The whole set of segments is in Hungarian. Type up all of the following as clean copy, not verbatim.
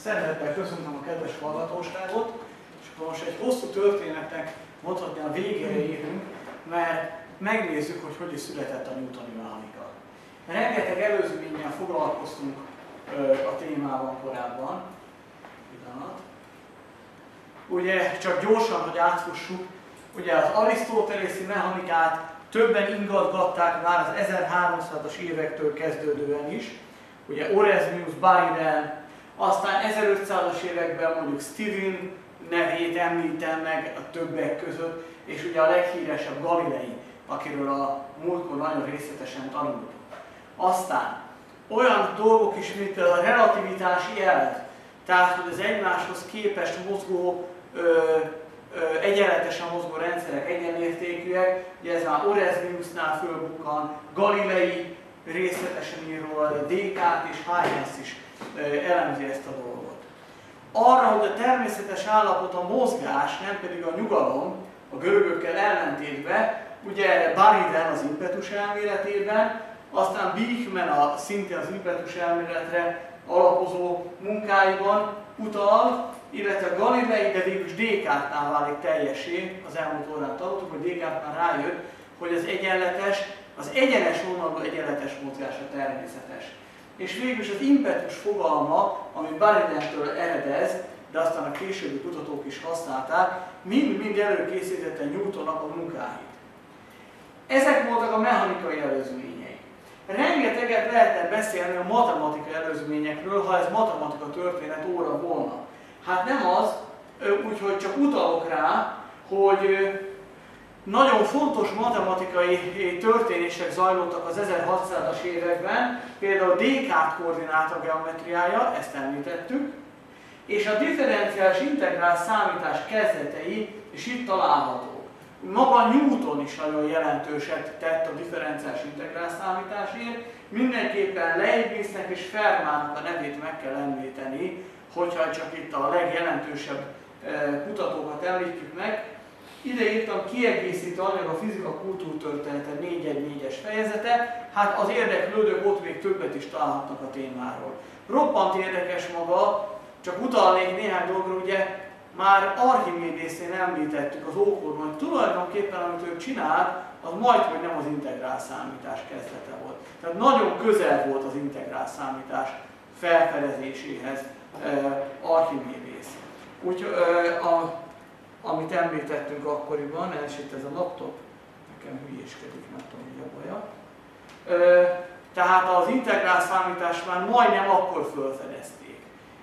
Szeretettel köszöntöm a kedves hallgatóságot, és akkor most egy hosszú történetnek mondhatni a végére érünk, mert megnézzük, hogy hogy is született a newtoni mechanika. Rengeteg előzménnyel foglalkoztunk a témában korábban. Pillanat. Ugye csak gyorsan, hogy átfussuk, ugye az arisztotelészi mechanikát többen ingatgatták már az 1300-as évektől kezdődően is. Ugye Orezmius, Bariden, aztán 1500-as években mondjuk Stirling nevét említem meg a többek között, és ugye a leghíresebb Galilei, akiről a múltkor nagyon részletesen tanultunk. Aztán olyan dolgok is, mint a relativitási elv, tehát hogy az egymáshoz képest mozgó, egyenletesen mozgó rendszerek egyenértékűek, ugye ez már Orezmiusnál fölbukkan, Galilei részletesen ír róla, Descartes és Huygens is elemzi ezt a dolgot. Arra, hogy a természetes állapot a mozgás, nem pedig a nyugalom, a görögökkel ellentétben, ugye Bariden az impetus elméletében, aztán Beichmann szintén az impetus elméletre alapozó munkáiban utal, illetve Galilei, de végülis Descartesnál válik teljessé, az elmúlt órán tanultuk, hogy Descartes már rájött, hogy az egyenes vonalú egyenletes mozgás a természetes. És végülis az impetus fogalma, ami Baridentől eredez, de aztán a későbbi kutatók is használták, mind előkészítette Newtonnak a munkáit. Ezek voltak a mechanikai előzményei. Rengeteget lehetne beszélni a matematikai előzményekről, ha ez matematika történet óra volna. Hát nem az, úgyhogy csak utalok rá, hogy nagyon fontos matematikai történések zajlottak az 1600-as években, például Descartes koordináta geometriája, ezt említettük, és a differenciális integrál számítás kezdetei is itt találhatók. Maga Newton is nagyon jelentőset tett a differenciális integrál számításért, mindenképpen Leibniznek és Fermatnak a nevét meg kell említeni, hogyha csak itt a legjelentősebb kutatókat említjük meg. Ide írtam kiegészítő anyag a fizika kultúrtörténete 4.1.4-es fejezete, hát az érdeklődők ott még többet is találhatnak a témáról. Roppant érdekes maga, csak utalnék néhány dologra, ugye már Archimédészén említettük az ókorban, hogy tulajdonképpen amit ő csinált, az majdhogy nem az integrál számítás kezdete volt. Tehát nagyon közel volt az integrál számítás felfedezéséhez Archimédész. Úgyhogy amit említettünk akkoriban, és itt ez a laptop, nekem hülyéskedik, nem tudom, mi a baja. Tehát az integrál számítást már majdnem akkor felfedezték.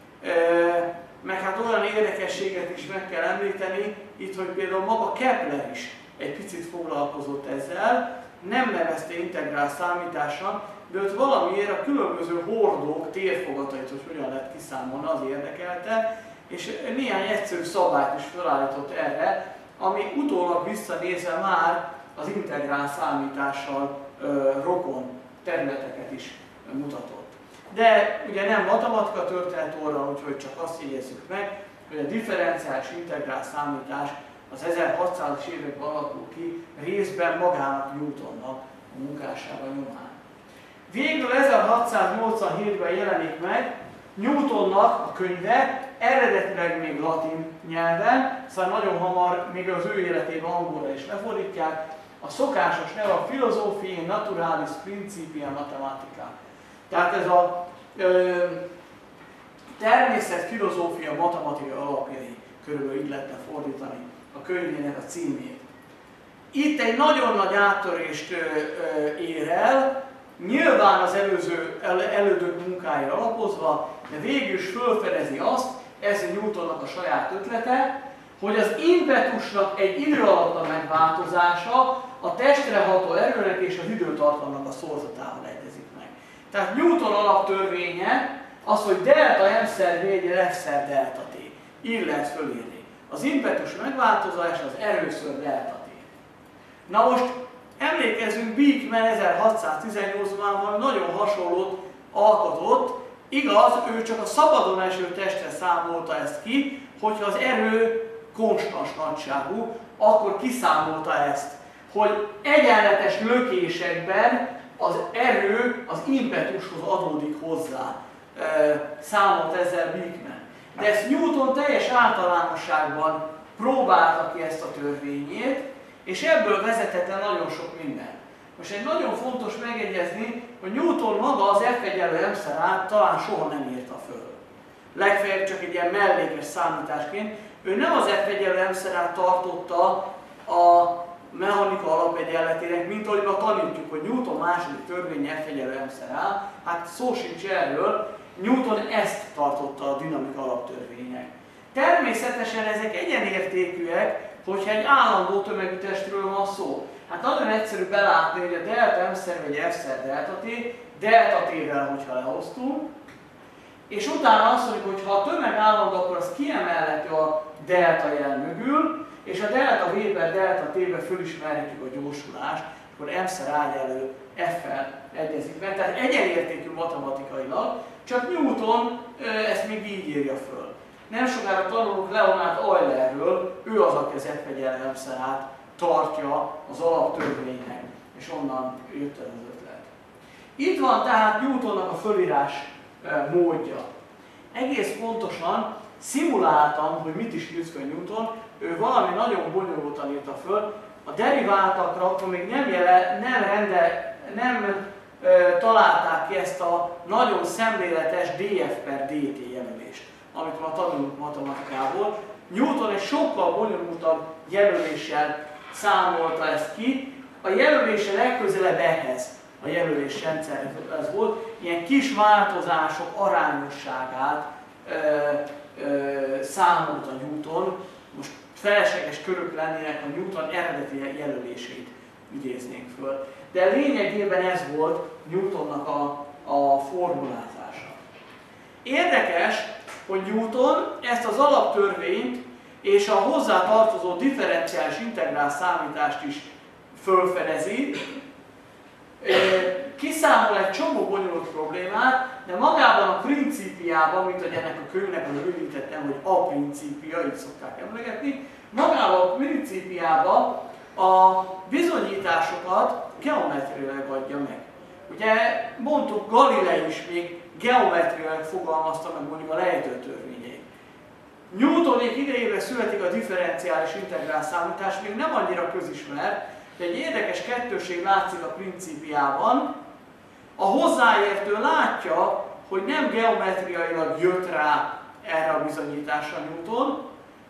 Meg hát olyan érdekességet is meg kell említeni, itt, hogy például maga Kepler is egy picit foglalkozott ezzel, nem nevezte integrál számításnak, de ott valamiért a különböző hordók térfogatait, hogy hogyan lehet kiszámolni, az érdekelte, és néhány egyszerű szabályt is felállított erre, ami utólag visszanézve már az integrál számítással rokon területeket is mutatott. De ugye nem matematika történet óra, úgyhogy csak azt jegyezzük meg, hogy a differenciális integrál számítás az 1600-as években alakul ki, részben magának Newtonnak a munkássága nyomán. Végül 1687-ben jelenik meg Newtonnak a könyve, eredetileg még latin nyelven, szóval nagyon hamar, még az ő életében angolra is lefordítják, a szokásos neve a Philosophiae Naturalis Principia Mathematica. Tehát ez a természetfilozófia matematikai alapjai, körülbelül így lehetne fordítani a könyvének a címét. Itt egy nagyon nagy áttörést ér el, nyilván az elődök munkáira alapozva, de végül is felfedezi azt, ez Newtonnak a saját ötlete, hogy az impetusnak egy idő alatt a megváltozása a testre ható erőnek és az időtartamnak a szorzatával egyezik meg. Tehát Newton alaptörvénye az, hogy delta m-szer v egyenl f-szer delta t. Így lehet fölírni. Az impetus megváltozása az erőször delta t. Na most emlékezzünk, Beichmann 1618-ban nagyon hasonlót alkotott. Igaz, ő csak a szabadon eső testre számolta ezt ki, hogyha az erő konstans nagyságú, akkor kiszámolta ezt, hogy egyenletes lökésekben az erő az impetushoz adódik hozzá. Számolt ezzel Beichmann. De ezt Newton teljes általánosságban próbálta ki ezt a törvényét, és ebből vezetett el nagyon sok minden. Most egy nagyon fontos megjegyezni, hogy Newton maga az F=mc² talán soha nem írta föl. Legfeljebb csak egy ilyen mellékes számításként. Ő nem az F=mc² tartotta a mechanika alapegyenletének, mint ahogy ma tanítjuk, hogy Newton második törvénye F=mc², hát szó sincs erről, Newton ezt tartotta a dinamika alaptörvénynek. Természetesen ezek egyenértékűek, hogyha egy állandó tömegű testről van szó. Hát nagyon egyszerű belátni, hogy a delta m-szer vagy f-szer delta t, delta t-vel, hogyha lehoztunk, és utána azt mondjuk, hogy ha a tömeg állandó, akkor az kiemelhető a delta jel mögül, és a delta v per delta t-be fölismerhetjük a gyorsulást, akkor m-szer ágyelő f-fel egyezik meg. Tehát egyenértékű matematikailag, csak Newton ezt még így írja föl. Nem sokára tanulunk Leonhard Eulerről, ő az, aki az F=mc² tartja az alaptörvénynek, és onnan jött el az ötlet. Itt van tehát Newtonnak a fölírás módja. Egész pontosan szimuláltam, hogy mit is írt föl Newton, ő valami nagyon bonyolultan írta föl, a deriváltakra akkor még nem találták ki ezt a nagyon szemléletes df per dt jelölést, amit ma tanulunk matematikából. Newton egy sokkal bonyolultabb jelöléssel számolta ezt ki. A jelölése legközelebb ehhez a jelölés rendszerhez volt, ilyen kis változások arányosságát számolta Newton. Most felesleges körök lennének, a Newton eredeti jelölését idéznénk föl. De lényegében ez volt Newtonnak a formulázása. Érdekes, hogy Newton ezt az alaptörvényt és a hozzá tartozó differenciális integrál számítást is fölfedezi, kiszámol egy csomó bonyolult problémát, de magában a principiában, mint hogy ennek a könyvnek az rövidítettem, hogy a principia, így szokták emlegetni, magában a principiában a bizonyításokat geometriailag adja meg. Ugye mondtuk, Galilei is még geometriailag fogalmazta meg mondjuk a lejtőtörvényeit. Newtonék idejében születik a differenciális integrál számítás, még nem annyira közismert, de egy érdekes kettőség látszik a principiában. A hozzáértő látja, hogy nem geometriailag jött rá erre a bizonyításra Newton,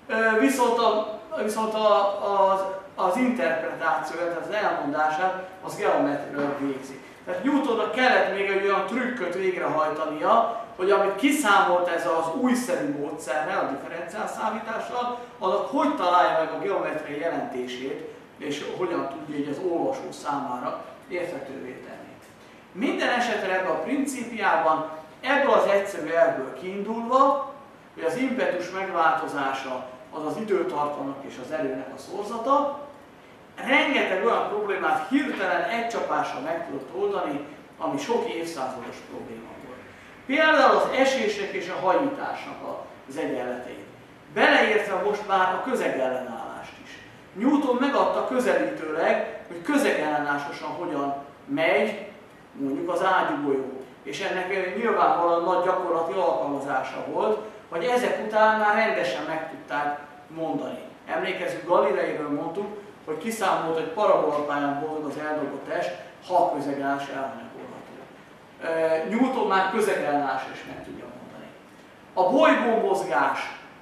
viszont az interpretációja, tehát az elmondását, az geometriailag végzi. Tehát Newtonnak kellett még egy olyan trükköt végrehajtania, hogy amit kiszámolt ez az újszerű módszerrel, a differenciál számítással, annak hogy találja meg a geometriai jelentését, és hogyan tudja így az olvasó számára érthetővé tenni. Minden esetre ebben a principiában, ebből az egyszerű elvből kiindulva, hogy az impetus megváltozása az az időtartamnak és az erőnek a szorzata, rengeteg olyan problémát hirtelen egy csapásra meg tudott oldani, ami sok évszázados probléma volt. Például az esések és a hajításnak az egyenleteit. Beleértve most már a közegellenállást is. Newton megadta közelítőleg, hogy közegellenásosan hogyan megy mondjuk az ágyúgolyó. És ennek nyilvánvalóan nagy gyakorlati alkalmazása volt, hogy ezek után már rendesen meg tudták mondani. Emlékezzük, Galileiről mondtuk, hogy kiszámolt, hogy parabolapályán mozog az eldobott test, ha a közegállás elhanyagolható. Newton már közegállás is meg tudja mondani. A bolygó mozgás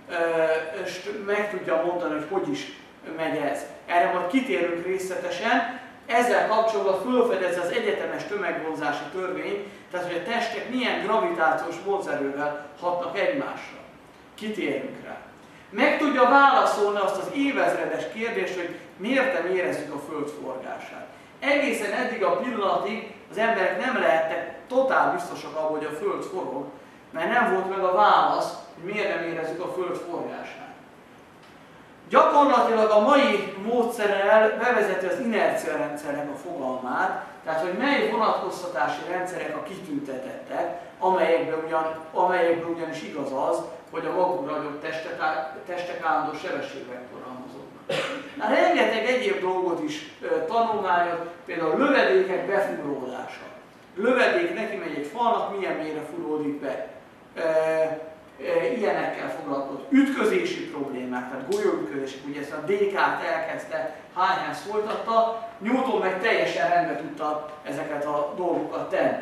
meg tudja mondani, hogy is megy ez. Erre majd kitérünk részletesen. Ezzel kapcsolatban felfedezi az egyetemes tömegvonzási törvény, tehát hogy a testek milyen gravitációs vonzerővel hatnak egymásra. Kitérünk rá. Meg tudja válaszolni azt az évezredes kérdést, hogy miért nem érezzük a Föld forgását. Egészen eddig a pillanatig az emberek nem lehettek totál biztosak abban, hogy a Föld forog, mert nem volt meg a válasz, hogy miért nem érezzük a Föld forgását. Gyakorlatilag a mai módszerrel bevezeti az inerciarendszernek a fogalmát, tehát hogy mely vonatkoztatási rendszerek a kitüntetettek, amelyekből ugyanis igaz az, hogy a magukra adott testek állandó sebességvektorral mozognak. Rengeteg egyéb dolgot is tanulmányoz, például a lövedékek befúródása. Lövedék neki megy egy falnak, milyen mélyre fúródik be. ilyenekkel foglalkozott. Ütközési problémák, tehát golyóütközések, ugye ezt a Descartes elkezdte, Huygens folytatta, Newton meg teljesen rendbe tudta ezeket a dolgokat tenni.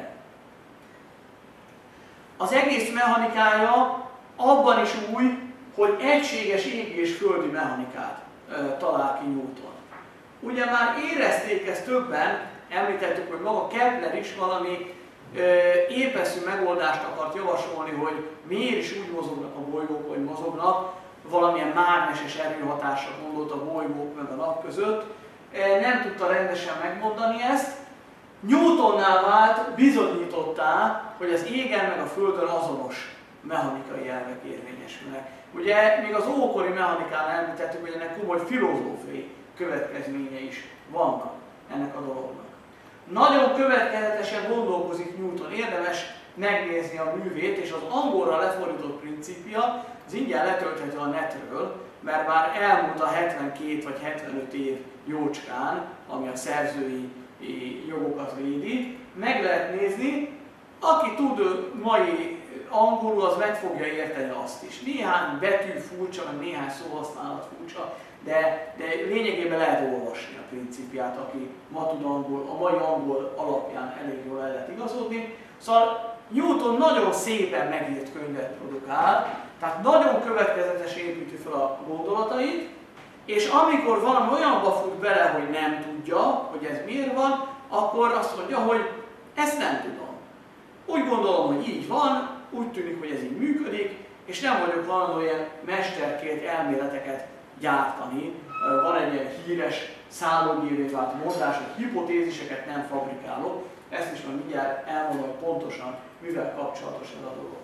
Az egész mechanikája abban is új, hogy egységes égi és földi mechanikát talál ki Newton. Ugye már érezték ezt többen, említettük, hogy maga Kepler is valami épeszű megoldást akart javasolni, hogy miért is úgy mozognak a bolygók, hogy mozognak, valamilyen mágneses erőhatásra gondolt a bolygók meg a nap között. Nem tudta rendesen megmondani ezt. Newtonnál vált, bizonyítottá, hogy az égen meg a Földön azonos mechanikai elvek érvényesülnek. Ugye még az ókori mechanikánál említettük, hogy ennek komoly filozófiai következményei is vannak ennek a dolognak. Nagyon következetesen gondolkozik Newton, érdemes megnézni a művét, és az angolra lefordított Principia, az ingyen letölthető a netről, mert már elmúlt a 72 vagy 75 év jócskán, ami a szerzői jogokat védi, meg lehet nézni, aki tud mai angolul, az meg fogja érteni azt is. Néhány betű furcsa, meg néhány szóhasználat furcsa, de lényegében lehet olvasni a Principiát, aki ma tud angol, a mai angol alapján elég jól el lehet igazodni. Szóval Newton nagyon szépen megírt könyvet produkál, tehát nagyon következetesen építi fel a gondolatait, és amikor valami olyanba fut bele, hogy nem tudja, hogy ez miért van, akkor azt mondja, hogy ezt nem tudom. Úgy gondolom, hogy így van, úgy tűnik, hogy ez így működik, és nem vagyok hajlandó ilyen mesterkélt elméleteket gyártani. Van egy ilyen híres szállógévé vált mondás, hogy hipotéziseket nem fabrikálok. Ezt is majd mindjárt elmondom, hogy pontosan mivel kapcsolatos ez a dolog.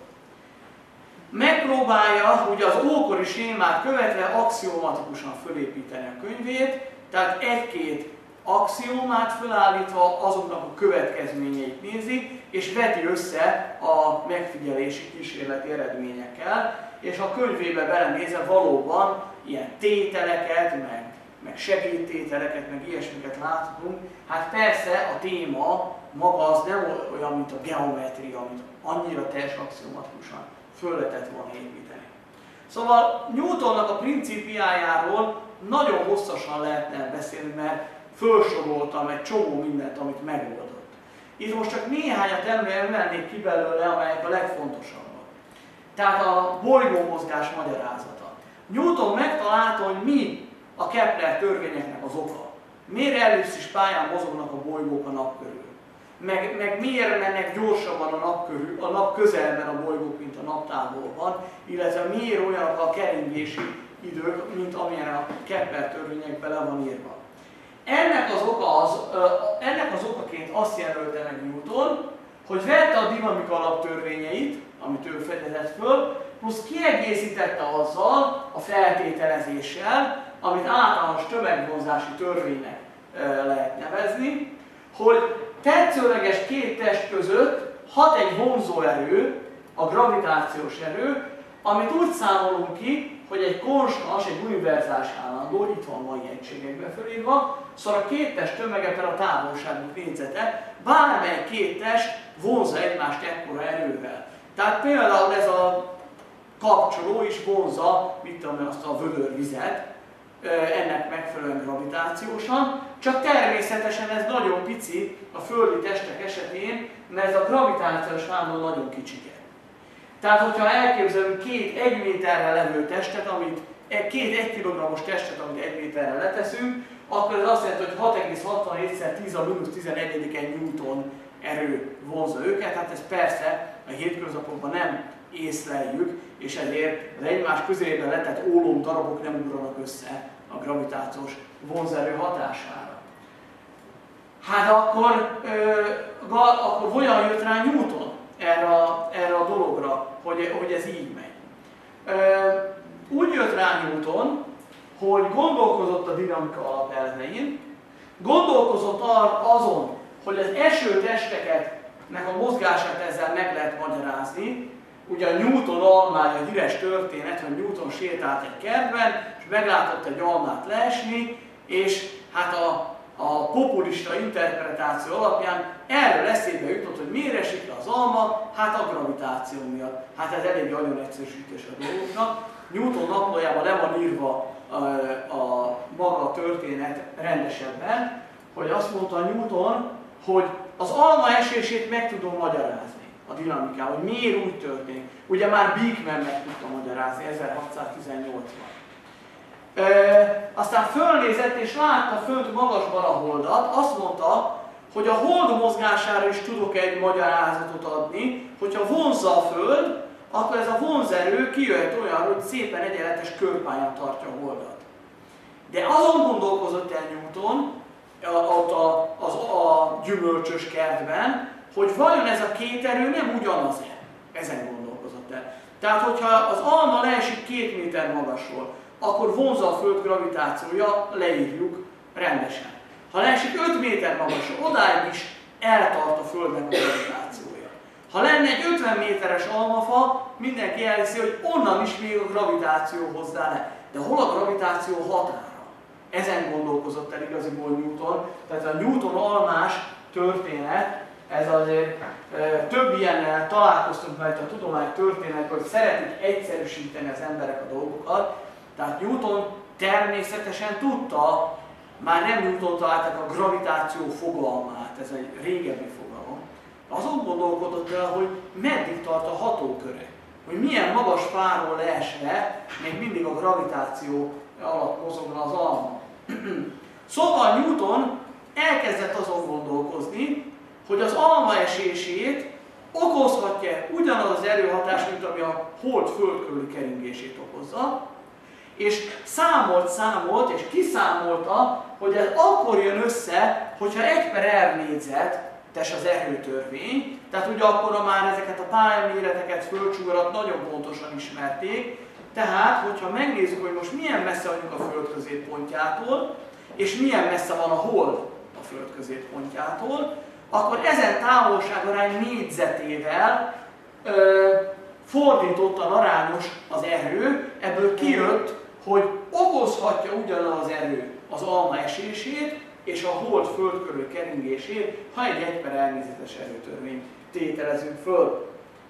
Megpróbálja ugye az ókori sémát követve axiomatikusan fölépíteni a könyvét, tehát egy-két axiómát felállítva azoknak a következményeit nézi, és veti össze a megfigyelési kísérleti eredményekkel, és a könyvébe belenézve valóban ilyen tételeket, meg segédtételeket, meg ilyesmiket láthatunk. Hát persze a téma maga az nem olyan, mint a geometria, amit annyira teljes axiomatikusan föl lehetett volna építeni. Szóval Newtonnak a Principiájáról nagyon hosszasan lehetne beszélni, mert felsoroltam egy csomó mindent, amit megoldott. Itt most csak néhányat emelnék ki belőle, amelyek a legfontosabbak. Tehát a bolygómozgás magyarázata. Newton megtalálta, hogy mi a Kepler törvényeknek az oka. Miért ellipszis pályán mozognak a bolygók a nap körül? Meg miért mennek gyorsabban a nap közelben a bolygók, mint a naptávolban, illetve miért olyanok a keringési idők, mint amilyen a Kepler törvényekben le van írva. Ennek az okaként azt jelölte meg Newton, hogy vette a dinamika alaptörvényeit, amit ő fedezett föl, plusz kiegészítette azzal a feltételezéssel, amit általános tömegvonzási törvénynek lehet nevezni, hogy tetszőleges két test között hat egy vonzóerő, a gravitációs erő, amit úgy számolunk ki, hogy egy konstans, egy univerzális állandó, itt van mai egységekben fölírva, szóval a két test tömege per a távolságuk négyzete, bármely két test vonzza egymást ekkora erővel. Tehát például ez a kapcsoló is vonzza, mit tudom, azt a vödörvizet, ennek megfelelően gravitációsan, csak természetesen ez nagyon pici a földi testek esetén, mert ez a gravitációs állandó nagyon kicsike. Tehát, hogyha elképzelünk két 1 méterre levő testet, két 1 kg-os testet, amit 1 méterre leteszünk, akkor ez azt jelenti, hogy 6,67x10^-11 Newton erő vonzza őket, hát ez persze a hétköznapokban nem észleljük, és ezért az egymás közében letett ólom darabok nem ugranak össze a gravitációs vonzerő hatására. Hát akkor hogyan jött rá Newton erre a dologra, hogy ez így megy? Úgy jött rá Newton, hogy gondolkozott a dinamika alapelvein, gondolkozott azon, hogy az esőtesteknek a mozgását ezzel meg lehet magyarázni. Ugye a Newton almája híres történet, hogy Newton sétált egy kertben, és meglátott egy almát leesni, és hát a a populista interpretáció alapján erről eszébe jutott, hogy miért esik le az alma? Hát a gravitáció miatt. Hát ez elég nagyon egyszerűsítés a dolgoknak. Newton naplójában le van írva a maga történet rendesebben, hogy azt mondta Newton, hogy az alma esését meg tudom magyarázni a dinamikával, hogy miért úgy történik. Ugye már Beeckman meg tudta magyarázni 1618-ban. Aztán fölnézett és látta fönt magasban a holdat, azt mondta, hogy a hold mozgására is tudok egy magyarázatot adni, hogyha vonzza a Föld, akkor ez a vonzerő kijöhet olyan, hogy szépen egyenletes körpályán tartja a holdat. De azon gondolkozott el Newton, ott a gyümölcsös kertben, hogy vajon ez a két erő nem ugyanaz-e? Ezen gondolkozott el. Tehát, hogyha az alma leesik 2 méter magasról, akkor vonzza a Föld gravitációja, leírjuk rendesen. Ha leesik 5 méter magasról, odáig is eltart a Földnek a gravitációja. Ha lenne egy 50 méteres almafa, mindenki elhiszi, hogy onnan is még a gravitáció hozzá le. De hol a gravitáció határa? Ezen gondolkozott el igaziból Newton. Tehát a Newton almás történet, ez azért több ilyennel találkoztunk már itt a tudomány történet, hogy szeretik egyszerűsíteni az emberek a dolgokat. Tehát Newton természetesen tudta, már nem Newton találták a gravitáció fogalmát, ez egy régebbi fogalom. Azon gondolkodott el, hogy meddig tart a hatóköre, hogy milyen magas fáról leesve még mindig a gravitáció alatt mozogna az alma. Szóval Newton elkezdett azon gondolkozni, hogy az alma esését okozhatja ugyanaz az erőhatás, mint ami a hold föld körüli keringését okozza, és számolt, és kiszámolta, hogy ez akkor jön össze, hogyha 1/r négyzetes az erőtörvény, tehát ugye akkor már ezeket a pályaméreteket, földsugarat nagyon pontosan ismerték, tehát hogyha megnézzük, hogy most milyen messze vagyunk a Föld középpontjától, és milyen messze van a hold a Föld középpontjától, akkor ezen távolságarány négyzetével fordítottan arányos az erő, ebből kijött, hogy okozhatja ugyanaz az erő az alma esését és a hold föld körül keringését, ha egy 1/r négyzetes erőtörvényt tételezünk föl.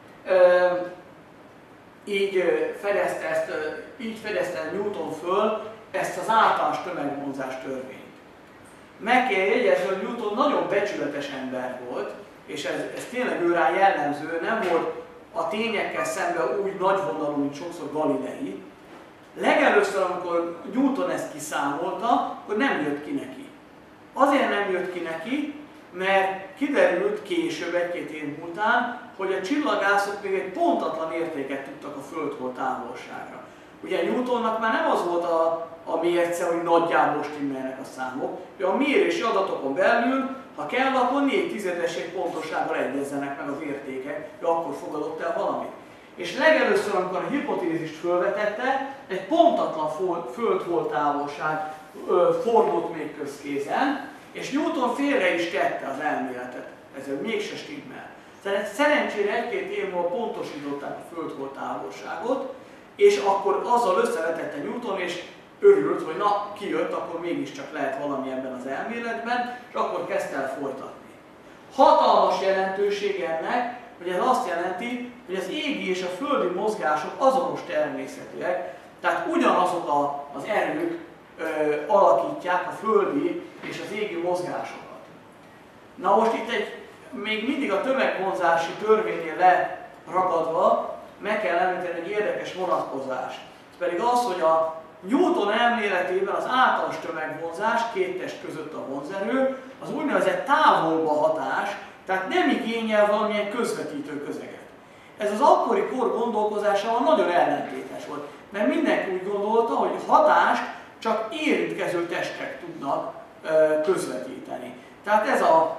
Így fedezte Newton föl ezt az általános tömegvonzás törvényt. Meg kell jegyezni, hogy Newton nagyon becsületes ember volt, és ez tényleg ő rá jellemző, nem volt a tényekkel szemben úgy nagyvonalú, mint sokszor Galilei. Legelőször, amikor Newton ezt kiszámolta, akkor nem jött ki neki. Azért nem jött ki neki, mert kiderült később, 1-2 év után, hogy a csillagászok még egy pontatlan értéket tudtak a Földtől távolságra. Ugye Newtonnak már nem az volt a mérce, hogy nagyjából stimmelnek a számok, hogy a mérési adatokon belül, ha kell, akkor 4/10 pontossággal egyezzenek meg az értékek, hogy akkor fogadott el valamit. És legelőször, amikor a hipotézist fölvetette, egy pontatlan földhold távolság fordult még közkézen, és Newton félre is tette az elméletet, ezzel mégse stimmel. Szerencsére 1-2 év múlva pontosították a földhold távolságot, és akkor azzal összevetette Newton, és örült, hogy na, kijött, akkor mégiscsak lehet valami ebben az elméletben, és akkor kezdte el folytatni. Hatalmas jelentőség ennek, hogy ez azt jelenti, hogy az égi és a földi mozgások azonos természetűek, tehát ugyanazok az erők alakítják a földi és az égi mozgásokat. Na most itt még mindig a tömegvonzási törvénynél leragadva meg kell említeni egy érdekes vonatkozást. Ez pedig az, hogy a Newton elméletében az általános tömegvonzás, 2 test között a vonzerő, az úgynevezett távolba hatás, tehát nem igényel valamilyen közvetítő közeget. Ez az akkori kor gondolkozásával nagyon ellentétes volt, mert mindenki úgy gondolta, hogy hatást csak érintkező testek tudnak közvetíteni. Tehát ez a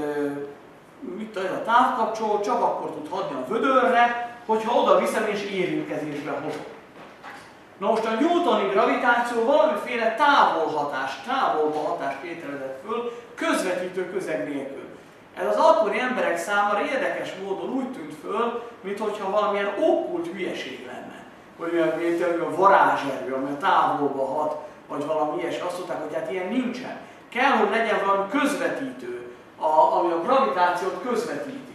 távkapcsoló csak akkor tud hatni a vödörre, hogyha oda viszem és érintkezésbe hozom. Na most a newtoni gravitáció valamiféle távolba hatást tételezett föl, közvetítő közeg nélkül. Ez az akkori emberek számára érdekes módon úgy tűnt föl, mintha valamilyen okkult hülyeség lenne. Hogy olyan varázserő, ami a távolba hat, vagy valami ilyesmi. Azt mondták, hogy hát ilyen nincsen. kell, hogy legyen valami közvetítő, ami a gravitációt közvetíti.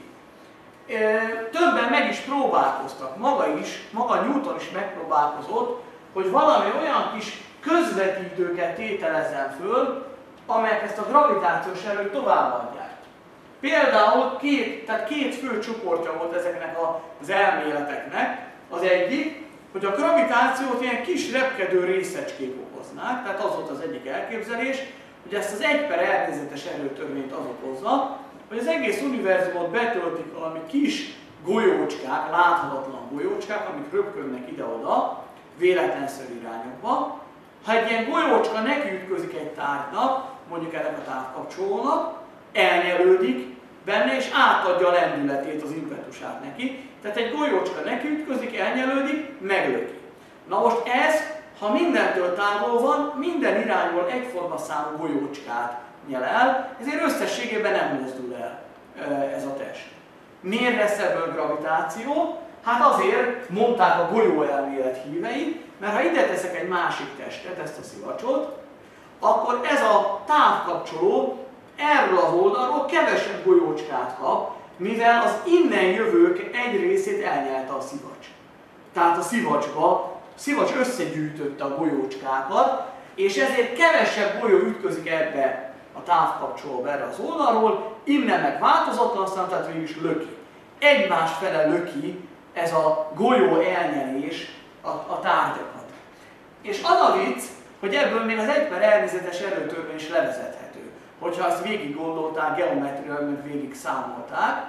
Többen meg is próbálkoztak, maga Newton is megpróbálkozott, hogy valami olyan kis közvetítőket tételezzen föl, amelyek ezt a gravitációs erőt továbbadják. Például két fő csoportja volt ezeknek az elméleteknek. Az egyik, hogy a gravitációt ilyen kis repkedő részecskék okoznák, tehát az volt az egyik elképzelés, hogy ezt az 1/r erőtörvényt az okozza, hogy az egész univerzumot betöltik valami kis golyócskák, láthatatlan golyócskák, amik röpködnek ide-oda, véletlenszerű irányokba. Ha egy ilyen golyócska nekiütközik egy tárgynak, mondjuk ennek a távkapcsolónak, elnyelődik benne és átadja a lendületét, az impetusát neki. Tehát egy golyócska nekiütközik, elnyelődik, meglöki. Na most ez, ha mindentől távol van, minden irányból egyforma számú golyócskát nyel el, ezért összességében nem mozdul el ez a test. Miért lesz ebből gravitáció? Hát azért mondták a golyóelmélet hívei, mert ha ide teszek egy másik testet, ezt a szivacsot, akkor ez a távkapcsoló erről az oldalról kevesebb golyócskát kap, mivel az innen jövők egy részét elnyelte a szivacs. Tehát a szivacs összegyűjtötte a golyócskákat, és ezért kevesebb golyó ütközik ebbe a távkapcsolóba erre az oldalról, innen meg változatlan, aztán tehát végül is löki. Egymás fele löki ez a golyó elnyelés a tárgyakat. És az a vicc, hogy ebből még az 1/r erőtörvény is levezethető. Hogyha azt végig gondolták, geometriailag meg végig számolták.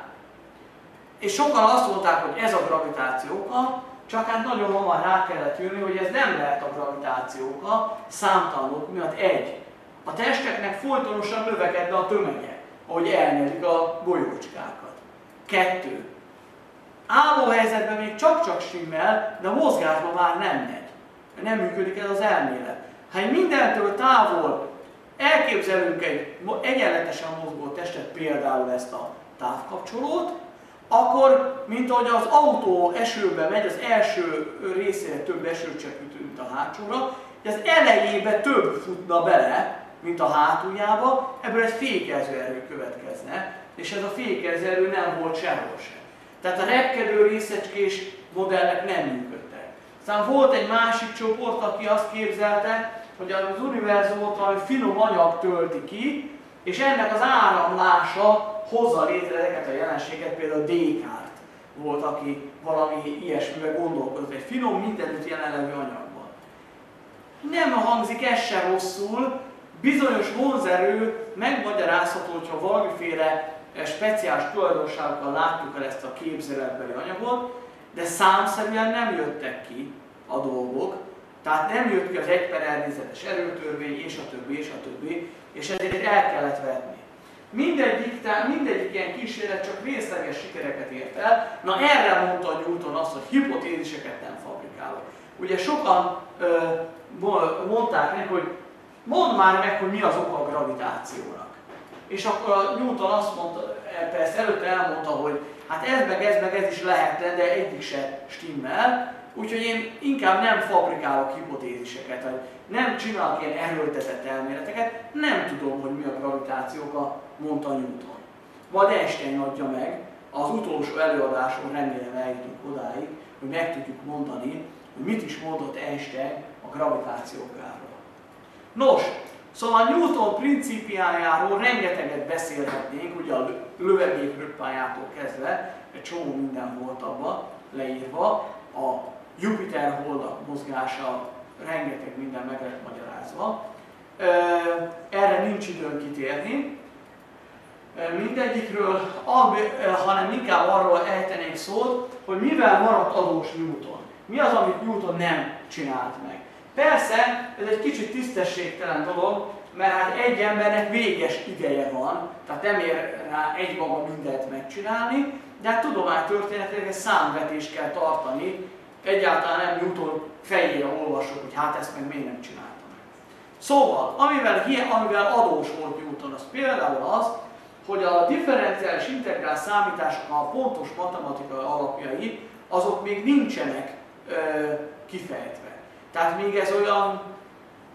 És sokan azt mondták, hogy ez a gravitációka, csak hát nagyon hamar rá kellett jönni, hogy ez nem lehet a gravitációka, számtalanok miatt egy. A testeknek folytonosan növekedne a tömege, ahogy elnyelik a golyócskákat. 2. Álló helyzetben még csak-csak stimmel, de a mozgásban már nem megy. Nem működik ez az elmélet. Ha egy mindentől távol elképzelünk egy egyenletesen mozgó testet, például ezt a távkapcsolót, akkor, mint ahogy az autó esőbe megy, az első részére több esőcsepp üt, mint a hátsóra, hogy az elejébe több futna bele, mint a hátuljába, ebből egy fékező erő következne, és ez a fékező erő nem volt sehol sem. Tehát a repkedő részecskés modellek nem működtek. Aztán volt egy másik csoport, aki azt képzelte, hogy az univerzumot valami finom anyag tölti ki, és ennek az áramlása hozza létre ezeket a jelenséget, például Descartes volt, aki valami ilyesmivel gondolkodott, egy finom, mindenütt jelenlevő anyagban. Nem hangzik ez se rosszul, bizonyos vonzerő megmagyarázható, hogyha valamiféle speciális tulajdonságokkal látjuk el ezt a képzeletbeli anyagot, de számszerűen nem jöttek ki a dolgok, tehát nem jött ki az 1/r erőtörvény, és a többi, és a többi, és ezért el kellett vetni. Mindegyik ilyen kísérlet csak részleges sikereket ért el. Na erre mondta Newton azt, hogy hipotéziseket nem fabrikálok. Ugye sokan mondták neki, hogy mondd már meg, hogy mi az oka a gravitációnak. És akkor Newton azt mondta, persze előtte elmondta, hogy hát ez meg ez is lehetne, de egyik se stimmel. Úgyhogy én inkább nem fabrikálok hipotéziseket, vagy nem csinálok ilyen erőltetett elméleteket, nem tudom, hogy mi a gravitációka, mondta Newton. Majd Einstein adja meg, az utolsó előadáson remélem eljutunk odáig, hogy meg tudjuk mondani, hogy mit is mondott Einstein a gravitációkáról. Nos, szóval Newton principiájáról rengeteget beszélhetnénk, ugye a lövedékröppályától kezdve, egy csomó minden volt abban leírva, a Jupiter-holdak mozgása, rengeteg minden meg lett magyarázva. Erre nincs időn kitérni mindegyikről, hanem inkább arról ejtenék szót, hogy mivel maradt adós Newton. Mi az, amit Newton nem csinált meg. Persze, ez egy kicsit tisztességtelen dolog, mert hát egy embernek véges ideje van, tehát nem ér rá egymaga mindent megcsinálni, de hát tudománytörténetileg egy számvetést kell tartani, egyáltalán nem Newton fejére olvasok, hogy hát ezt meg miért nem csináltam. Szóval, amivel adós volt Newton, az például az, hogy a differenciális integrál számításoknak a pontos matematikai alapjai, azok még nincsenek kifejtve. Tehát még ez olyan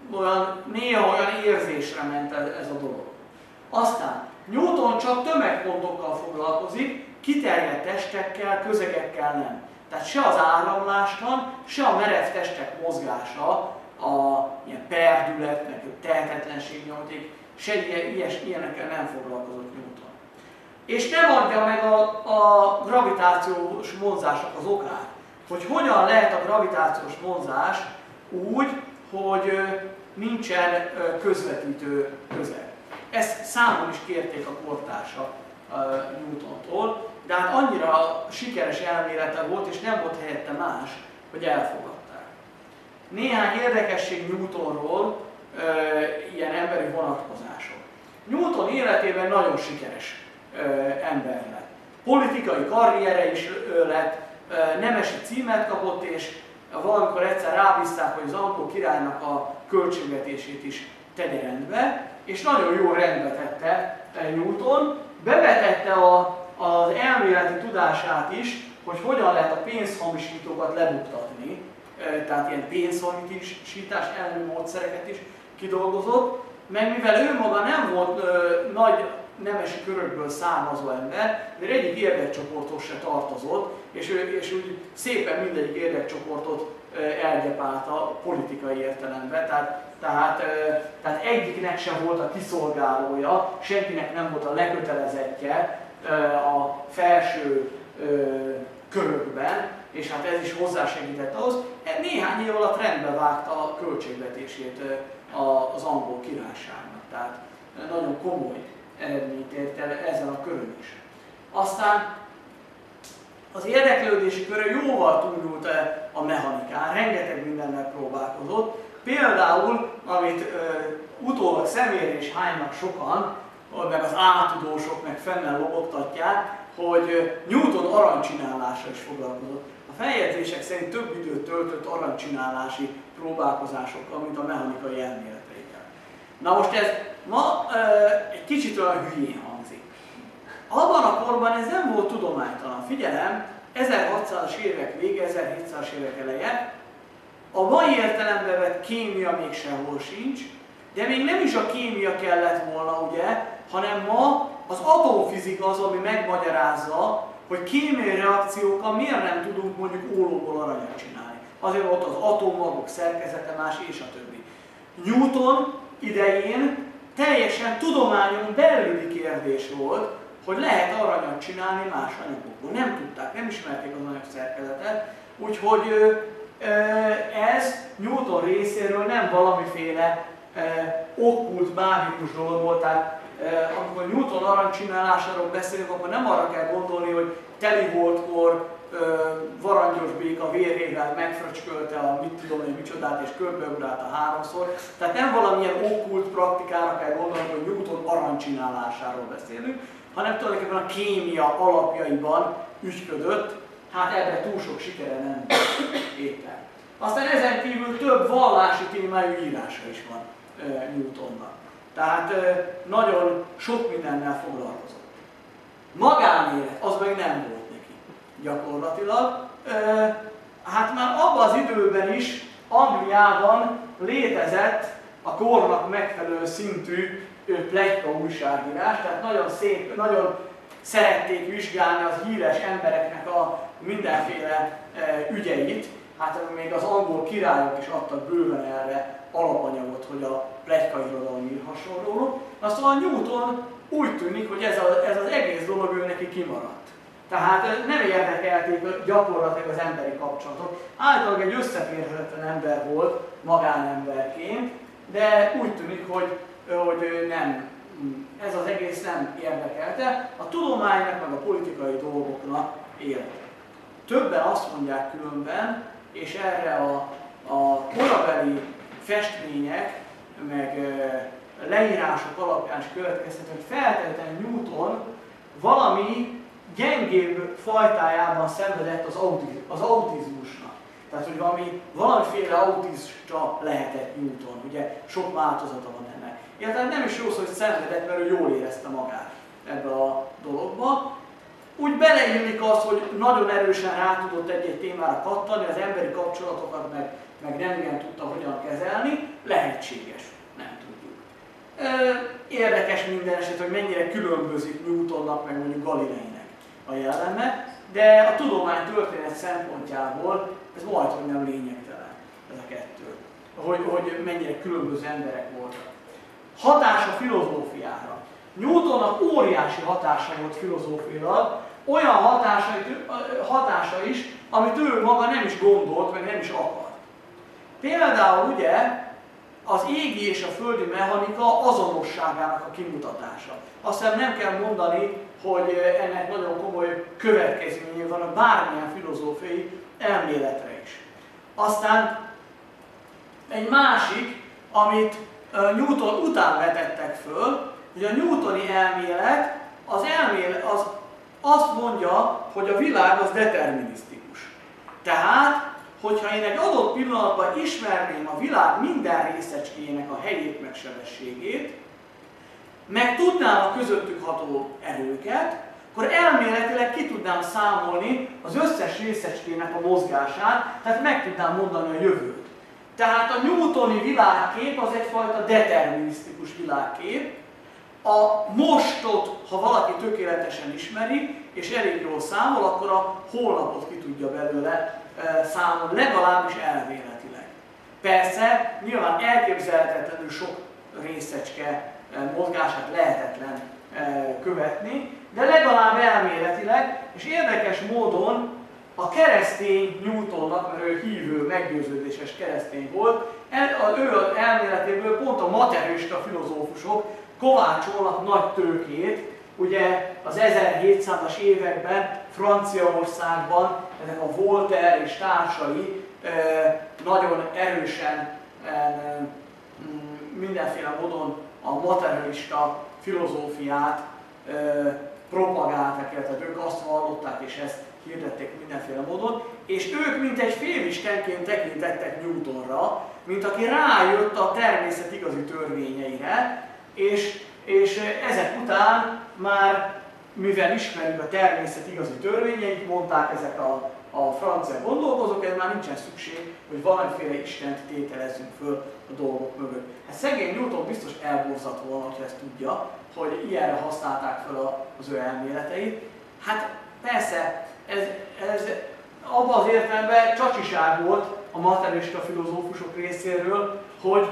néha olyan érzésre ment ez a dolog. Aztán Newton csak tömegpontokkal foglalkozik, kiterjedt testekkel, közegekkel nem. Tehát se az áramlástan, se a merev testek mozgása, a ilyen perdület, meg tehetetlenség nyomaték, se ilyenekkel nem foglalkozott Newton. És nem adja meg a gravitációs vonzásnak az okát, hogy hogyan lehet a gravitációs vonzás úgy, hogy nincsen közvetítő közeg. Ezt számon is kérték a kortársak Newtontól, de hát annyira sikeres elmélete volt, és nem volt helyette más, hogy elfogadták. Néhány érdekesség Newtonról, ilyen emberi vonatkozások. Newton életében nagyon sikeres ember lett. Politikai karriere is lett, nemesi címet kapott, és valamikor egyszer rábízták, hogy az angol királynak a költségvetését is tegye rendbe, és nagyon jó rendbe tette Newton, bevetette az elméleti tudását is, hogy hogyan lehet a pénzhamisítókat lebuktatni, tehát ilyen pénzhamisítás elleni módszereket is kidolgozott, meg mivel ő maga nem volt nagy nemesi körökből származó ember, de egyik érdekcsoporthoz se tartozott, és úgy szépen mindegyik érdekcsoportot elgyepálta politikai értelemben, tehát egyiknek sem volt a kiszolgálója, senkinek nem volt a lekötelezettje a felső körökben, és hát ez is hozzásegített ahhoz. Néhány év alatt rendbe vágta a költségvetését az angol királyságnak, tehát nagyon komoly eredményt ért el ezen a körön is. Aztán az érdeklődési köre jóval túlnyúlt a mechanikán, rengeteg mindennel próbálkozott. Például, amit utólag szemére is hánynak sokan, meg az áltudósok meg fennel lobogtatják, hogy Newton aranycsinálással is foglalkozott. A feljegyzések szerint több időt töltött aranycsinálási próbálkozásokkal, mint a mechanikai elméleteikkel. Na most ez ma egy kicsit olyan hülyén hangzik. Abban a korban ez nem volt tudománytalan. Figyelem, 1600-as évek vége, 1700-as évek eleje, a mai értelemben vett kémia még sehol sincs, de még nem is a kémia kellett volna, ugye, hanem ma az atomfizika az, ami megmagyarázza, hogy kémiai reakciókkal miért nem tudunk mondjuk ólomból aranyat csinálni. Azért volt az atommagok szerkezete más, és a többi. Newton idején teljesen tudományon belüli kérdés volt, hogy lehet aranyat csinálni más anyagokból. Nem tudták, nem ismerték az anyag szerkezetet, úgyhogy ez Newton részéről nem valamiféle okkult, mágikus dolog volt. Tehát amikor Newton aranycsinálásáról beszélünk, akkor nem arra kell gondolni, hogy teli voltkor varangyos béka vérével megfröcskölte a mit tudom én micsodát és körbeugrált a háromszor. Tehát nem valamilyen okkult praktikára kell gondolni, hogy Newton aranycsinálásáról beszélünk, hanem tulajdonképpen a kémia alapjaiban ügyködött, hát ebben túl sok sikere nem éppen. Aztán ezen kívül több vallási témájú írása is van Newtonnak. Tehát nagyon sok mindennel foglalkozott. Magánélet, az meg nem volt neki gyakorlatilag. Hát már abban az időben is Angliában létezett a kornak megfelelő szintű pletyka újságírás, tehát nagyon szép, nagyon szerették vizsgálni az híres embereknek a mindenféle ügyeit. Hát még az angol királyok is adtak bőven erre alapanyagot, hogy a pletykairodalom írhasson róluk. Aztán Newton úgy tűnik, hogy ez az egész dolog ő neki kimaradt. Tehát nem érdekelték gyakorlatilag az emberi kapcsolatok. Általában egy összeférhetetlen ember volt magánemberként, de úgy tűnik, hogy nem, ez az egész nem érdekelte. A tudománynak meg a politikai dolgoknak élt. Többen azt mondják különben, és erre a korabeli festmények, meg leírások alapján is következtet, hogy feltétlenül Newton valami gyengébb fajtájában szenvedett az autizmusnak. Tehát, hogy valamiféle autista lehetett Newton, ugye sok változata van ennek. Tehát nem is jó szó, hogy szenvedett, mert ő jól érezte magát ebbe a dologba. úgy beleillik az, hogy nagyon erősen rá tudott egy-egy témára kattani, az emberi kapcsolatokat meg nem igen tudta hogyan kezelni, lehetséges, nem tudjuk. Érdekes minden eset, hogy mennyire különbözik Newtonnak meg mondjuk Galileinek a jelleme, de a tudománytörténet szempontjából ez majdnem nem lényegtelen, ez a kettő, hogy mennyire különböző emberek voltak. Hatása filozófiára. Newtonnak óriási hatása volt filozófiailag, olyan hatása is, amit ő maga nem is gondolt, meg nem is akart. Például ugye az égi és a földi mechanika azonosságának a kimutatása. Aztán nem kell mondani, hogy ennek nagyon komoly következményei vannak bármilyen filozófiai elméletre is. Aztán egy másik, amit Newton után vetettek föl, hogy a newtoni elmélet az azt mondja, hogy a világ az determinisztikus. Tehát, hogyha én egy adott pillanatban ismerném a világ minden részecskéjének a helyét meg sebességét, meg tudnám a közöttük ható erőket, akkor elméletileg ki tudnám számolni az összes részecskének a mozgását, tehát meg tudnám mondani a jövőt. Tehát a newtoni világkép az egyfajta determinisztikus világkép. A mostot, ha valaki tökéletesen ismeri, és elég jól számol, akkor a holnapot ki tudja belőle számolni, legalábbis elméletileg. Persze, nyilván elképzelhetetlenül sok részecske mozgását lehetetlen követni, de legalább elméletileg, és érdekes módon a keresztény Newtonnak, mert ő hívő, meggyőződéses keresztény volt, ő az elméletéből pont a materialista filozófusok kovácsolnak nagy tőkét. Ugye az 1700-as években Franciaországban ezek a Voltaire és társai nagyon erősen mindenféle módon a materialista filozófiát propagálták, tehát ők azt vallották és ezt hirdették mindenféle módon, és ők mint egy félistenként tekintettek Newtonra, mint aki rájött a természet igazi törvényeire, és ezek után már, mivel ismerjük a természet igazi törvényeit, mondták ezek a francia gondolkozók, ez már nincsen szükség, hogy valamiféle Istent tételezzünk föl a dolgok mögött. Hát szegény Newton biztos elborzat volna, hogy ezt tudja, hogy ilyenre használták fel az ő elméleteit. Hát persze, ez abban az értelemben csacsiság volt a materialista filozófusok részéről, hogy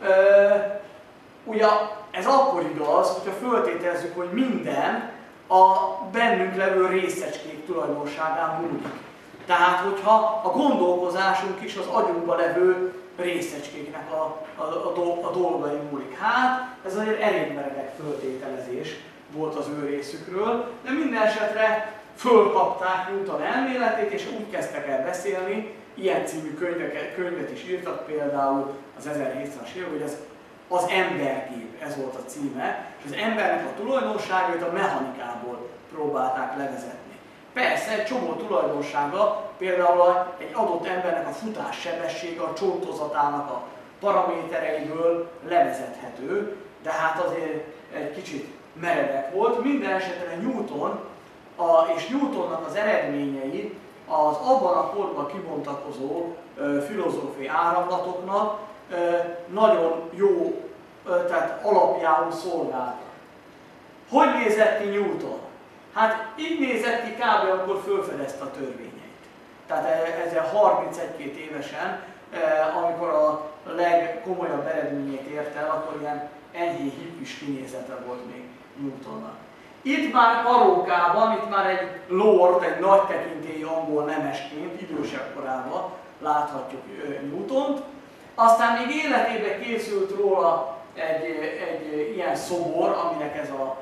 ugye ez akkor igaz, hogyha föltételezzük, hogy minden a bennünk levő részecskék tulajdonságán múlik. Tehát, hogyha a gondolkozásunk is az agyunkban levő részecskéknek a dolgai múlik. Hát, ez azért elég meredek föltételezés volt az ő részükről, de minden esetre fölkapták Newton elméletét, és úgy kezdtek el beszélni, ilyen című könyvet is írtak, például az 1700-as évek, hogy ez az embergép, ez volt a címe, és az embernek a tulajdonságait a mechanikából próbálták levezetni. Persze egy csomó tulajdonsága, például egy adott embernek a futássebessége, a csontozatának a paramétereiből levezethető, de hát azért egy kicsit meredek volt. Minden esetre Newton és Newtonnak az eredményei az abban a korban kibontakozó filozófiai áramlatoknak nagyon jó, tehát alapjául szolgáltak. Hogy nézett ki Newton? Hát így nézett ki kb. Amikor felfedezte a törvényeit. Tehát ezzel 31-2 évesen, amikor a legkomolyabb eredményét ért el, akkor ilyen enyhé hippis kinézete volt még Newtonnak. Itt már parókában, itt már egy lord, egy nagy tekintélyű angol nemesként, idősebb korában láthatjuk Newtont. Aztán még életében készült róla egy ilyen szobor, aminek ez a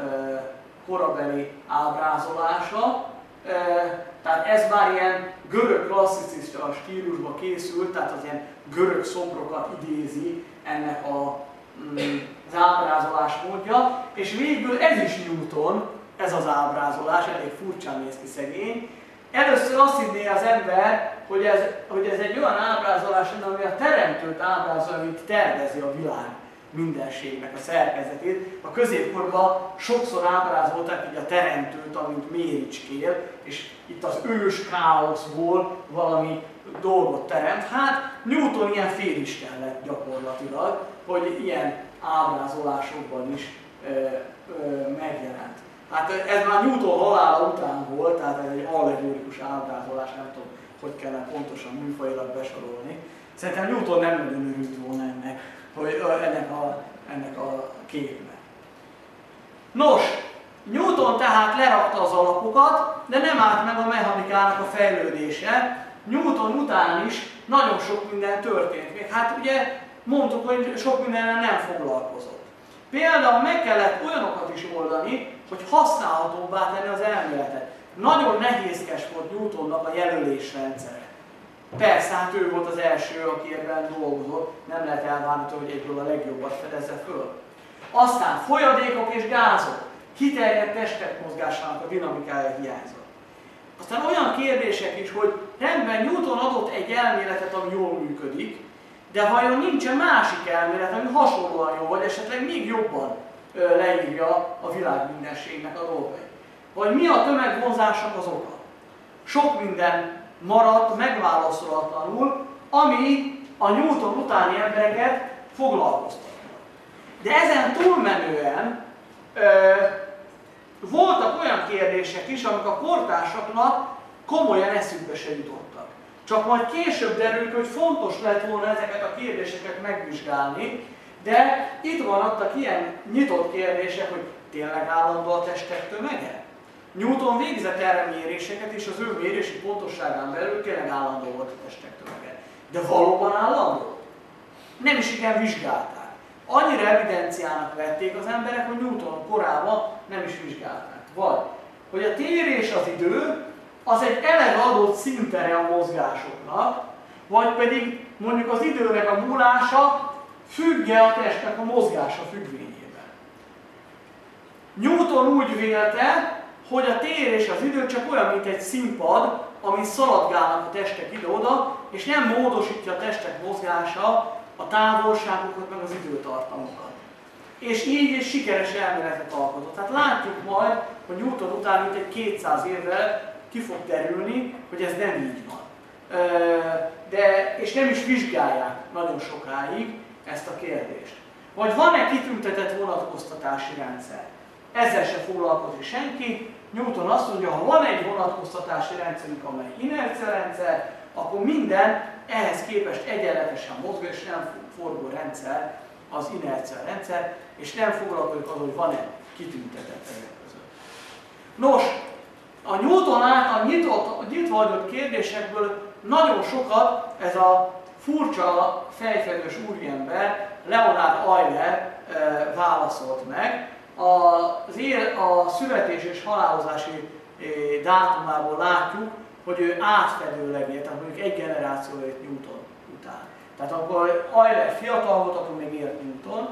korabeli ábrázolása. Tehát ez már ilyen görög klasszicista stílusba készült, tehát az ilyen görög szobrokat idézi ennek az ábrázolás módja, és végül ez is Newton, ez az ábrázolás, elég furcsán néz ki szegény. Először azt hinné az ember, hogy ez egy olyan ábrázolás, ami a teremtőt ábrázolja, mint tervezi a világ mindenségnek a szerkezetét. A középkorban sokszor ábrázolták így a teremtőt, amint méricskél, és itt az ős káoszból valami dolgot teremt. Hát Newton ilyen félisten lett gyakorlatilag, hogy ilyen ábrázolásokban is megjelent. Hát ez már Newton halála után volt, tehát ez egy allegorikus ábrázolás, nem tudom, hogy kellene pontosan műfajilag besorolni. Szerintem Newton nem nagyon örült volna ennek a képnek. Nos, Newton tehát lerakta az alapokat, de nem állt meg a mechanikának a fejlődése. Newton után is nagyon sok minden történt. Még hát ugye mondtuk, hogy sok mindennel nem foglalkozott. Például meg kellett olyanokat is oldani, hogy használhatóbbá tenni az elméletet. Nagyon nehézkes volt Newtonnak a jelölésrendszere. Persze, hát ő volt az első, aki ebben dolgozott, nem lehet elvárni, hogy egyből a legjobbat fedezze föl. Aztán folyadékok és gázok, kiterjedt testek mozgásának a dinamikája hiányzott. Aztán olyan kérdések is, hogy rendben Newton adott egy elméletet, ami jól működik, de vajon nincsen másik elmélet, ami hasonlóan jó, vagy esetleg még jobban leírja a világ mindenségnek a dolgait. Vagy mi a tömegvonzásnak az oka? Sok minden maradt megválaszolatlanul, ami a Newton utáni embereket foglalkoztatja. De ezen túlmenően voltak olyan kérdések is, amik a kortársaknak komolyan eszükbe se jutottak. Csak majd később derül, hogy fontos lett volna ezeket a kérdéseket megvizsgálni, de itt vannak ilyen nyitott kérdések, hogy tényleg állandó a testek tömege? Newton végzett erre méréseket, és az ő mérési pontosságán belül tényleg állandó volt a testek tömege. De valóban állandó? Nem is igen vizsgálták. Annyira evidenciának vették az emberek, hogy Newton korában nem is vizsgálták. Vagy, hogy a tér és az idő az egy eleve adott szintere a mozgásoknak, vagy pedig mondjuk az időnek a múlása függ-e a testnek a mozgása függvényében. Newton úgy vélte, hogy a tér és az idő csak olyan, mint egy színpad, amin szaladgálnak a testek ide-oda, és nem módosítja a testek mozgása a távolságokat, meg az időtartamokat. És így egy sikeres elméletet alkotott. Tehát látjuk majd, hogy Newton után mint egy 200 évvel ki fog derülni, hogy ez nem így van. És nem is vizsgálják nagyon sokáig ezt a kérdést. Vagy van-e kitüntetett vonatkoztatási rendszer? Ezzel se foglalkozik senki. Newton azt mondja, ha van egy vonatkoztatási rendszerünk, amely inercia rendszer, akkor minden ehhez képest egyenletesen mozgó és nem forgó rendszer az inercia rendszer, és nem foglalkozik azzal, hogy van-e kitüntetett ezek között. Nos, a Newton által nyitva hagyott kérdésekből nagyon sokat ez a furcsa fejfedős úriember, Leonhard Euler válaszolt meg. A születés és halálozási dátumából látjuk, hogy ő átfedőleg élt, tehát mondjuk egy generáció élt Newton után. Tehát akkor Euler fiatal volt, akkor még élt Newton.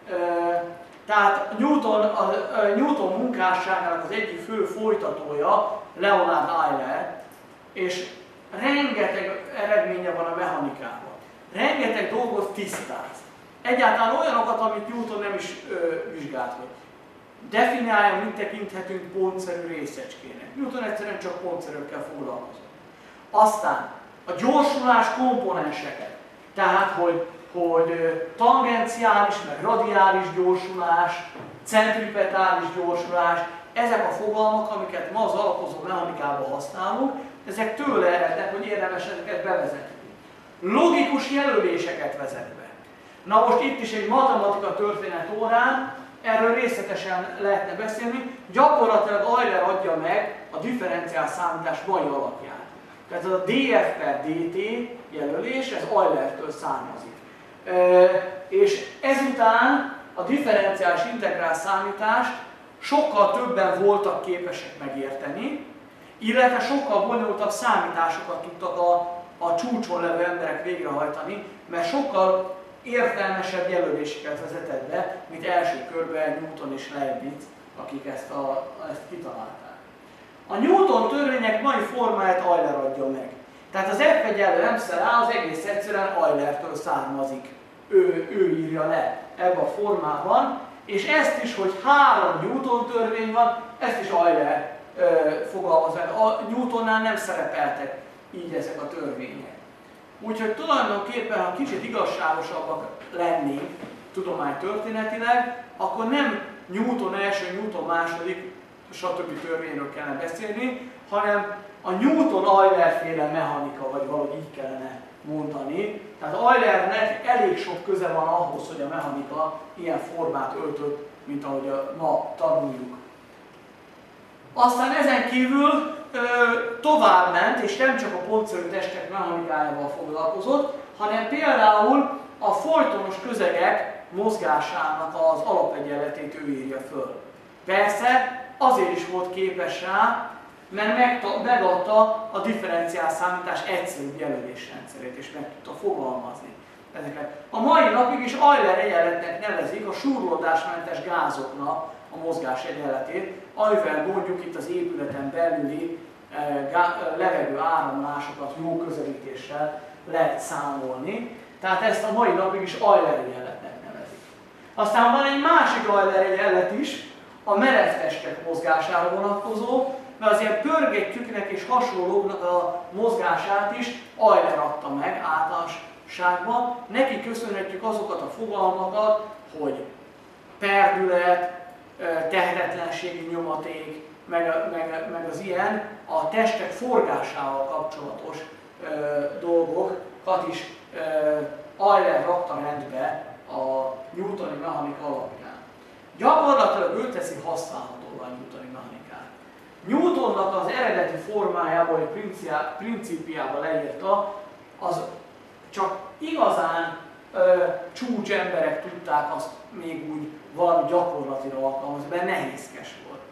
Tehát Newton munkásságának az egyik fő folytatója Leonhard Euler, és rengeteg eredménye van a mechanikában. Rengeteg dolgot tisztáz. Egyáltalán olyanokat, amit Newton nem is vizsgált, hogy definiálja, mit tekinthetünk pontszerű részecskének. Newton egyszerűen csak pontszerűkkel foglalkozott. Aztán a gyorsulás komponenseket, tehát hogy tangenciális, meg radiális gyorsulás, centripetális gyorsulás, ezek a fogalmak, amiket ma az alapozó mechanikában használunk, ezek tőle erednek, hogy érdemes ezeket bevezetni. Logikus jelöléseket vezet be. Na most itt is egy matematika történet órán erről részletesen lehetne beszélni. Gyakorlatilag Euler adja meg a differenciál számítás mai alapját. Tehát az a df per dt jelölés, ez Eulertől származik. És ezután a differenciális integrál számítást sokkal többen voltak képesek megérteni, illetve sokkal bonyolultabb számításokat tudtak a csúcson levő emberek végrehajtani, mert sokkal értelmesebb jelöléseket vezetett be, mint első körben Newton és Leibniz, akik ezt kitalálták. A Newton törvények mai formáját Euler adja meg. Tehát az F egyenlő mszer A az egész egyszerűen Eulertől származik. ő írja le ebben a formában, és ezt is, hogy 3 Newton törvény van, ezt is Euler fogalmaz meg. A Newtonnál nem szerepeltek így ezek a törvények. Úgyhogy tulajdonképpen, ha kicsit igazságosabbak lennénk tudománytörténetileg, akkor nem Newton első, Newton második, stb. Törvényről kellene beszélni, hanem a Newton-Euler-féle mechanika, vagy valahogy így kellene mondani. Tehát Eulernek elég sok köze van ahhoz, hogy a mechanika ilyen formát öltött, mint ahogy ma tanuljuk. Aztán ezen kívül tovább ment, és nem csak a pontszerű testek mechanikájával foglalkozott, hanem például a folytonos közegek mozgásának az alapegyenletét ő írja föl. Persze azért is volt képes rá, mert megadta a differenciál számítás egyszerűbb jelölésrendszerét, és meg tudta fogalmazni ezeket. A mai napig is Euler egyenletnek nevezik a súrlódásmentes gázoknak a mozgás egyenletét, amivel mondjuk itt az épületen belüli levegő áramlásokat jó közelítéssel lehet számolni. Tehát ezt a mai napig is Euler egyenletnek nevezik. Aztán van egy másik Euler egyenlet is, a merev testek mozgására vonatkozó, mert az ilyen pörgettyűknek és hasonlóknak a mozgását is Euler adta meg általánosságban. Neki köszönhetjük azokat a fogalmakat, hogy perdület, tehetetlenségi nyomaték, meg az ilyen a testek forgásával kapcsolatos dolgokat is Euler rakta rendbe a newtoni mechanika alapján. Gyakorlatilag ő teszi használhatóvá a newtoni mechanikát. Newtonnak az eredeti formájában, vagy principiában leírta, az csak igazán csúcs emberek tudták azt még úgy valami gyakorlatilag alkalmazni, mert nehézkes volt.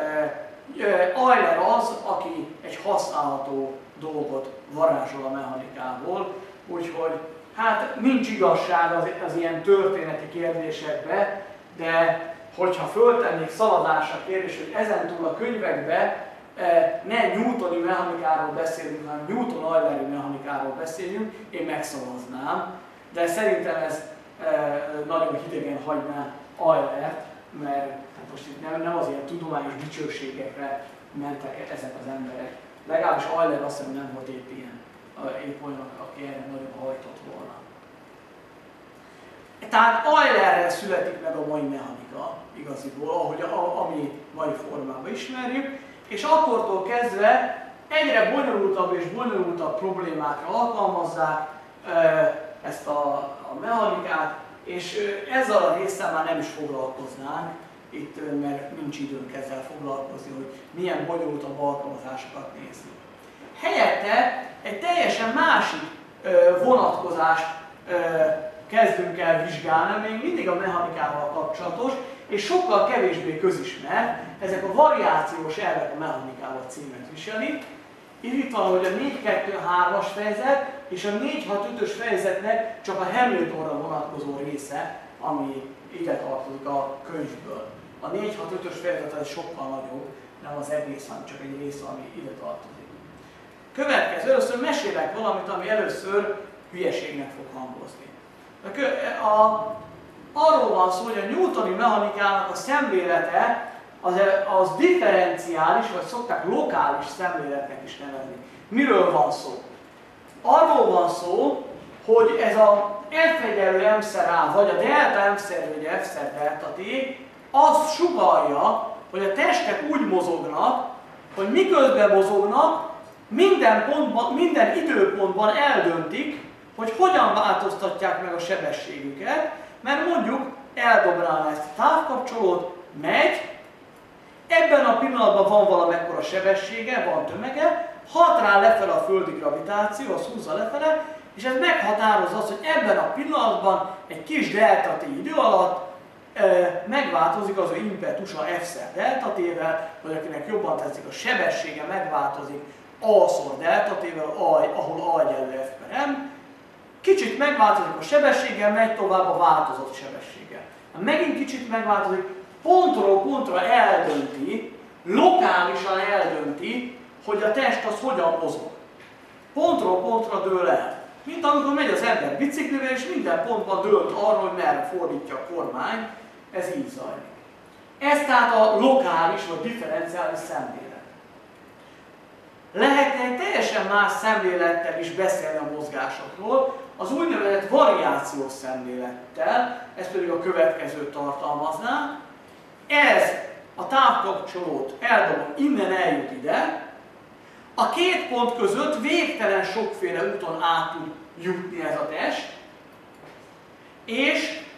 Euler az, aki egy használható dolgot varázsol a mechanikából, úgyhogy hát nincs igazság az ilyen történeti kérdésekbe, de hogyha föltennék szavazásra kérdés, hogy ezentúl a könyvekbe ne newtoni mechanikáról beszélünk, hanem Newton-Euleri mechanikáról beszéljünk, én megszavaznám, de szerintem ez nagyon hidegen hagyná Eulert, mert hát most itt nem az ilyen tudományos dicsőségekre mentek ezek az emberek. Legalábbis Euler azt hiszem nem volt épp olyan, aki erre nagyon hajtott volna. Tehát Eulerrel születik meg a mai mechanika igaziból, ahogy ami mai formában ismerjük, és akkortól kezdve egyre bonyolultabb és bonyolultabb problémákra alkalmazzák ezt a mechanikát, és ezzel a résszel már nem is foglalkoznánk itt, mert nincs időnk ezzel foglalkozni, hogy milyen bonyolultabb alkalmazásokat nézni. Helyette egy teljesen másik vonatkozást kezdünk el vizsgálni, még mindig a mechanikával kapcsolatos, és sokkal kevésbé közismert, ezek a variációs elvek a mechanikával címet viseli. Itt van, hogy a 4-2-3-as fejezet és a 4-6-5-ös fejezetnek csak a Hamiltonra vonatkozó része, ami ide tartozik a könyvből. A 4-6-5-ös fejezet az sokkal nagyobb, nem az egész, hanem csak egy része, ami ide tartozik. Következő, először mesélek valamit, ami először hülyeségnek fog hangozni. Arról van szó, hogy a newtoni mechanikának a szemlélete az differenciális, vagy szokták lokális szemléletnek is nevezni. Miről van szó? Arról van szó, hogy ez a F = m/a, vagy a delta m/, vagy f delta t, azt sugallja, hogy a testek úgy mozognak, hogy miközben mozognak, minden időpontban eldöntik, hogy hogyan változtatják meg a sebességüket, mert mondjuk eldobálná ezt a távkapcsolót, megy, ebben a pillanatban van valamekkora sebessége, van tömege, hat rá lefele a földi gravitáció, az húzza lefele, és ez meghatározza azt, hogy ebben a pillanatban egy kis delta t idő alatt megváltozik az ő impetusa f-szer delta t-vel, vagy akinek jobban tetszik, a sebessége megváltozik a-szor delta t-vel, ahol a egyenlő f/m. Kicsit megváltozik a sebességgel, megy tovább a változott sebességgel. Megint kicsit megváltozik, pontról pontra eldönti, lokálisan eldönti, hogy a test az hogyan mozog. Pontról pontra dől el. Mint amikor megy az ember biciklivel, és minden pontban dölt arról, hogy merre fordítja a kormány, ez így zajlik. Ez tehát a lokális vagy differenciális szemlélet. Lehetne egy teljesen más szemlélettel is beszélni a mozgásokról, az úgynevezett variációs szemlélettel, ez pedig a következőt tartalmazná. Ez a távkapcsolót eldobom, innen eljut ide, a két pont között végtelen sokféle úton át tud jutni ez a test, és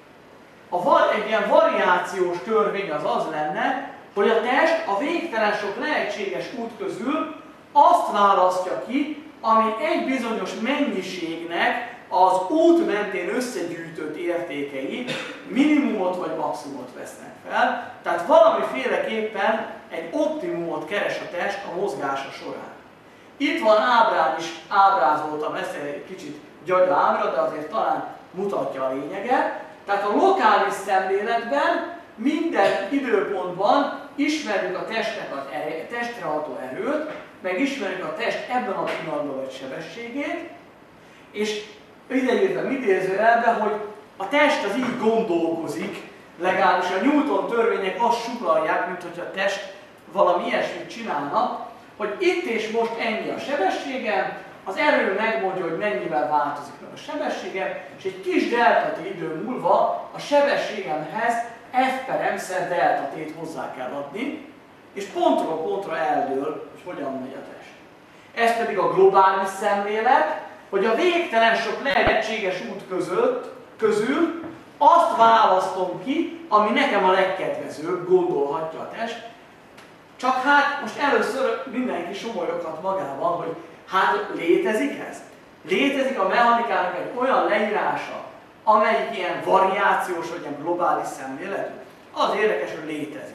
egy ilyen variációs törvény az lenne, hogy a test a végtelen sok lehetséges út közül azt választja ki, ami egy bizonyos mennyiségnek az út mentén összegyűjtött értékei minimumot vagy maximumot vesznek fel. Tehát valamiféleképpen egy optimumot keres a test a mozgása során. Itt van ábrán is, ábrázoltam ezt egy kicsit gyagya ábra, de azért talán mutatja a lényeget. Tehát a lokális szemléletben minden időpontban ismerjük a testnek a testre ható erőt, meg ismerjük a test ebben a pillanatban vagy sebességét, és idejében idézőjelben, hogy a test az így gondolkozik, legalábbis a Newton törvények azt sugallják, mint hogy a test valami ilyesmit csinálna, hogy itt és most ennyi a sebességem, az erő megmondja, hogy mennyivel változik meg a sebességem, és egy kis delta t idő múlva a sebességemhez f per m-szer delta t-t hozzá kell adni, és pontról pontra eldől, hogy hogyan megy a test. Ez pedig a globális szemlélet, hogy a végtelen sok lehetséges út közül azt választom ki, ami nekem a legkedvezőbb, gondolhatja a test. Csak hát most először mindenki somolyoghat magában, hogy hát létezik ez? Létezik a mechanikának egy olyan leírása, amelyik ilyen variációs vagy ilyen globális szemléletű? Az érdekes, hogy létezik.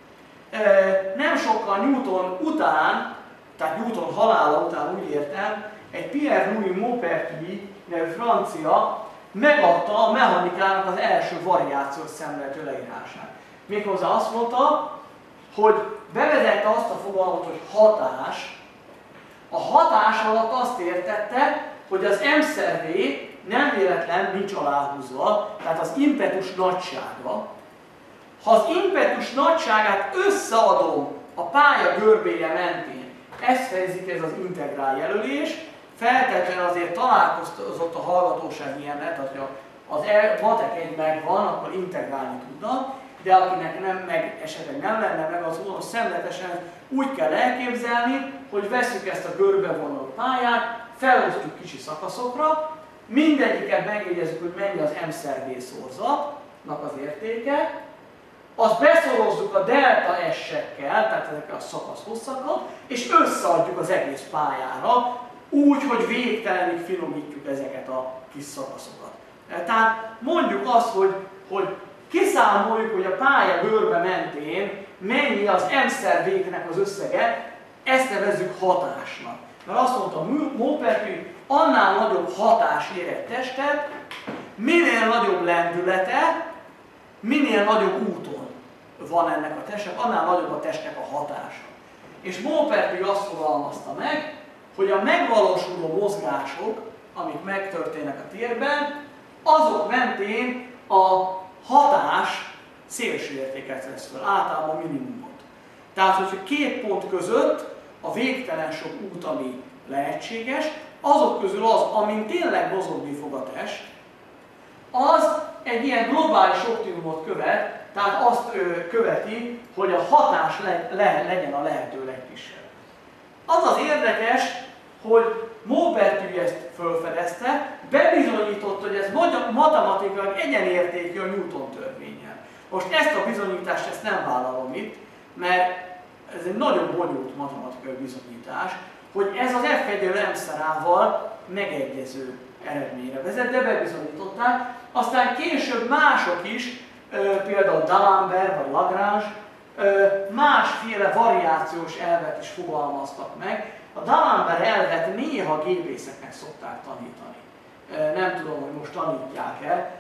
Nem sokkal Newton után, tehát Newton halála után úgy értem, egy Pierre-Louis Maupertuis nevű francia megadta a mechanikának az első variációs szemléletű leírását. Méghozzá azt mondta, hogy bevezette azt a fogalmat, hogy hatás. A hatás alatt azt értette, hogy az m-szer v nem véletlen nincs aláhúzva, tehát az impetus nagysága. Ha az impetus nagyságát összeadom a pálya görbéje mentén, ezt fejezik ez az integrál jelölés, feltétlenül azért találkozott a hallgatóság ilyennel, tehát ha az matek egy megvan, akkor integrálni tudnak, de akinek nem, meg esetleg nem lenne meg, az szemletesen úgy kell elképzelni, hogy vesszük ezt a görbevonuló pályát, felosztjuk kicsi szakaszokra, mindegyiket megjegyezzük, hogy mennyi az m-szer v szorzatnak az értéke, azt beszorozzuk a delta s-ekkel, tehát ezekkel a szakasz hosszakkal, és összeadjuk az egész pályára, úgy, hogy végtelenig finomítjuk ezeket a kis szakaszokat. Tehát mondjuk azt, hogy kiszámoljuk, hogy a pálya görbe mentén mennyi az m-szer v-nek az összege, ezt nevezzük hatásnak. Mert azt mondta Maupertuis, annál nagyobb hatás ér egy testet, minél nagyobb lendülete, minél nagyobb úton van ennek a testnek, annál nagyobb a testnek a hatása. És Maupertuis azt fogalmazta meg, hogy a megvalósuló mozgások, amik megtörténnek a térben, azok mentén a hatás szélső értéket vesz fel, általában minimumot. Tehát, hogyha két pont között a végtelen sok út, ami lehetséges, azok közül az, amin tényleg mozogni fog a test, az egy ilyen globális optimumot követ, tehát azt követi, hogy a hatás legyen a lehető legkisebb. Az az érdekes, hogy Maupertuis ezt felfedezte, bebizonyította, hogy ez matematikailag egyenértékű a Newton törvénnyel. Most ezt a bizonyítást ezt nem vállalom itt, mert ez egy nagyon bonyolult matematikai bizonyítás, hogy ez az f1-mszer-ával megegyező eredményre vezet, de bebizonyították. Aztán később mások is, például D'Alembert vagy Lagrange, másféle variációs elvet is fogalmaztak meg. A D'Alembert elvet néha gépészeknek szokták tanítani. Nem tudom, hogy most tanítják-e.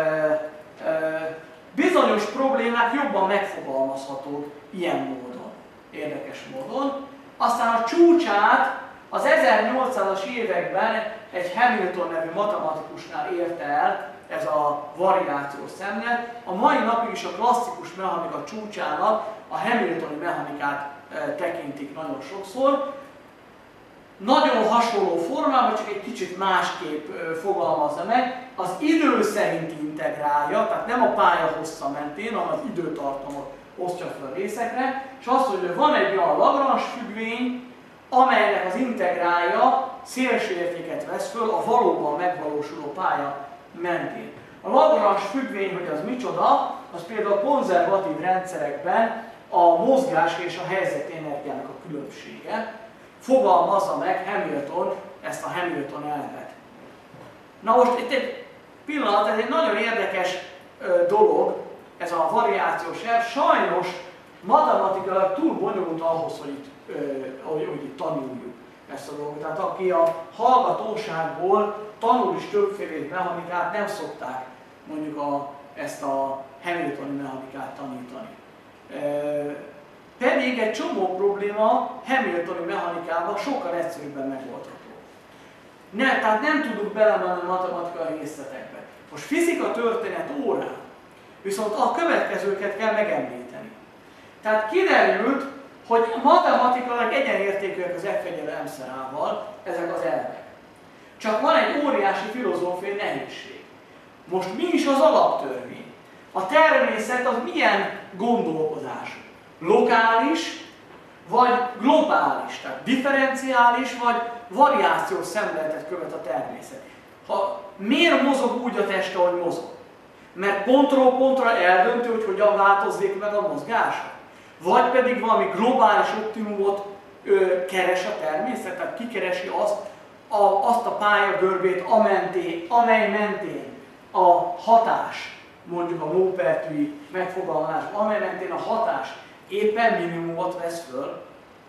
Bizonyos problémák jobban megfogalmazhatók ilyen módon, érdekes módon. Aztán a csúcsát Az 1800-as években egy Hamilton nevű matematikusnál érte el ez a variációs szemlélet. A mai napig is a klasszikus mechanika csúcsának a hamiltoni mechanikát tekintik nagyon sokszor. Nagyon hasonló formában, csak egy kicsit másképp fogalmazza meg. Az idő szerint integrálja, tehát nem a pálya hossza mentén, hanem az időtartamot osztja fel a részekre, és azt mondja, hogy van egy olyan Lagrange függvény, amelynek az integrálja szélsőértéket vesz föl a valóban megvalósuló pálya mentén. A Lagrange függvény, hogy az micsoda, az például a konzervatív rendszerekben a mozgás és a helyzeti energiának a különbsége. Fogalmazza meg Hamilton ezt a Hamilton elvet. Na most itt egy pillanat, ez egy nagyon érdekes dolog, ez a variációs elv. Sajnos matematikailag túl bonyolult ahhoz, hogy itt tanuljuk ezt a dolgot. Tehát aki a hallgatóságból tanul is többféle mechanikát, nem szokták mondjuk ezt a Hamiltoni mechanikát tanítani. Pedig egy csomó probléma Hamiltoni mechanikában sokkal egyszerűbben megoldható. Tehát nem tudunk belemenni a matematikai részletekbe. Most fizika történet órán viszont a következőket kell megemlíteni. Tehát kiderült, hogy matematikailag egyenértékűek az F1-el ezek az elvek. Csak van egy óriási filozófiai nehézség. Most mi is az alaptörvény? A természet az milyen gondolkodású? Lokális, vagy globális, tehát differenciális, vagy variációs szemléletet követ a természet. Miért mozog úgy a test, ahogy mozog? Mert pontról pontra eldöntő, hogy hogyan változzék meg a mozgása? Vagy pedig valami globális optimumot keres a természet, tehát kikeresi azt a pályagörbét, amely mentén a hatás, mondjuk a Maupertui megfogalmazás, amely mentén a hatás éppen minimumot vesz föl.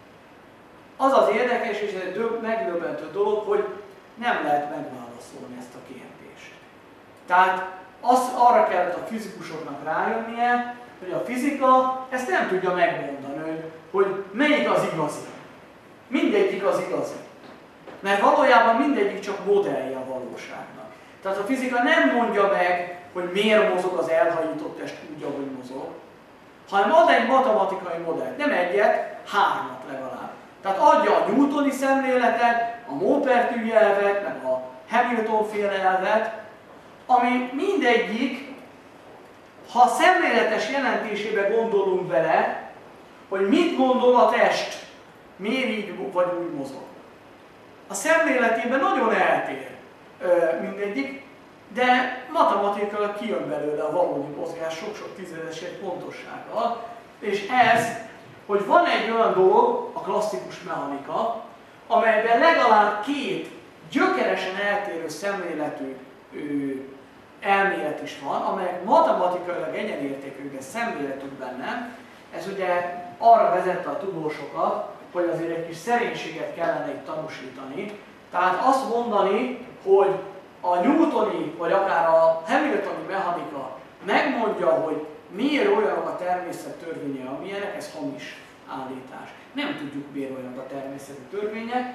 Az az érdekes és egy megdöbbentő dolog, hogy nem lehet megválaszolni ezt a kérdést. Tehát arra kellett a fizikusoknak rájönnie, hogy a fizika ezt nem tudja megmondani, hogy melyik az igazi. Mindegyik az igazi. Mert valójában mindegyik csak modellje a valóságnak. Tehát a fizika nem mondja meg, hogy miért mozog az elhajított test úgy, ahogy mozog, hanem ad egy matematikai modellt. Nem egyet, hármat legalább. Tehát adja a newtoni szemléletet, a Maupertui elvet, meg a Hamilton-féle elvet, ami mindegyik, ha szemléletes jelentésébe gondolunk bele, hogy mit gondol a test, miért így vagy úgy mozog. A szemléletében nagyon eltér mindegyik, de matematikailag kijön belőle a valódi mozgás sok-sok tízezesért pontossággal, és ez, hogy van egy olyan dolog, a klasszikus mechanika, amelyben legalább két gyökeresen eltérő szemléletű elmélet is van, amelyek matematikailag egyenértékűek, szemléletükben nem. Ez ugye arra vezette a tudósokat, hogy azért egy kis szerénységet kellene itt tanúsítani. Tehát azt mondani, hogy a newtoni, vagy akár a hamiltoni mechanika megmondja, hogy miért olyanok a természet törvényei, amilyenek, ez hamis állítás. Nem tudjuk, miért olyanok a természeti törvények.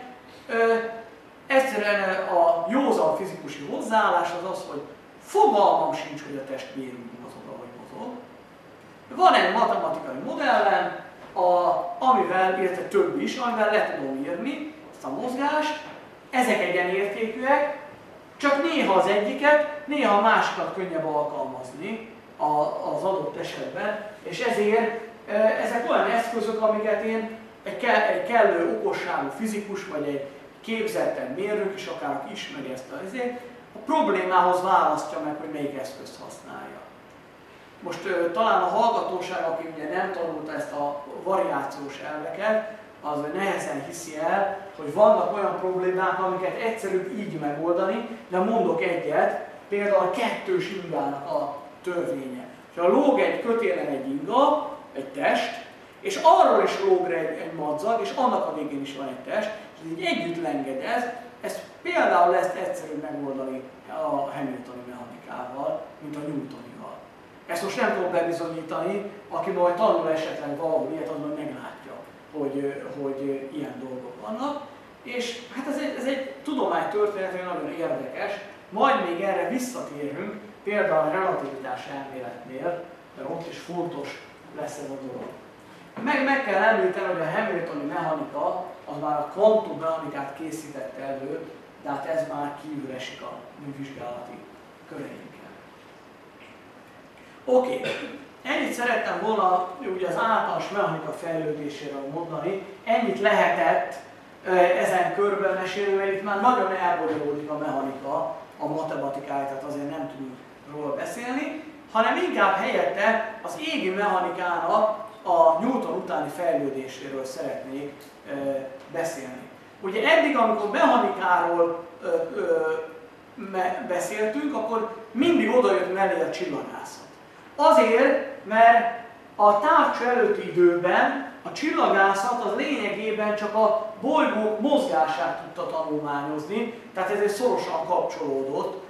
Egyszerűen a józan fizikusi hozzáállás az az, hogy fogalmam sincs, hogy a test miért úgy mozog, ahogy mozog. Van egy matematikai modellem, amivel, illetve több is, amivel le tudom írni ezt a mozgást. Ezek egyenértékűek, csak néha az egyiket, néha a másikat könnyebb alkalmazni az adott esetben, és ezért ezek olyan eszközök, amiket én egy kellő okosságú fizikus, vagy egy képzettebb mérnök is, akár aki ismeri ezt a problémához választja meg, hogy melyik eszközt használja. Most talán a hallgatóság, aki ugye nem tanulta ezt a variációs elveket, az nehezen hiszi el, hogy vannak olyan problémák, amiket egyszerűbb így megoldani, de mondok egyet, például a kettős ingának a törvénye. Ha lóg egy kötélen egy inga, egy test, és arról is lóg egy madzag, és annak a végén is van egy test, és így együtt lengedez, ezt például lesz egyszerűbb megoldani a Hamiltoni mechanikával, mint a newtonival. Ezt most nem tudom bebizonyítani, aki majd tanul esetleg valahol ilyet, az majd meglátja, hogy ilyen dolgok vannak. És hát ez egy tudománytörténetben nagyon érdekes, majd még erre visszatérünk, például a relativitás elméletnél, mert ott is fontos lesz ez a dolog. Meg kell említeni, hogy a hamiltoni mechanika az már a kvantummechanikát készítette elő, de hát ez már kívül esik a mi vizsgálati köreinkkel. Oké. Ennyit szerettem volna ugye az általános mechanika fejlődéséről mondani, ennyit lehetett ezen körben mesélni, mert itt már nagyon elbonyolódik a mechanika, a matematikája, tehát azért nem tudunk róla beszélni, hanem inkább helyette az égi mechanikának a Newton utáni fejlődéséről szeretnék beszélni. Ugye eddig, amikor mechanikáról beszéltünk, akkor mindig odajött mellé a csillagászat. Azért, mert a távcső előtti időben a csillagászat az lényegében csak a bolygók mozgását tudta tanulmányozni, tehát ezért szorosan kapcsolódott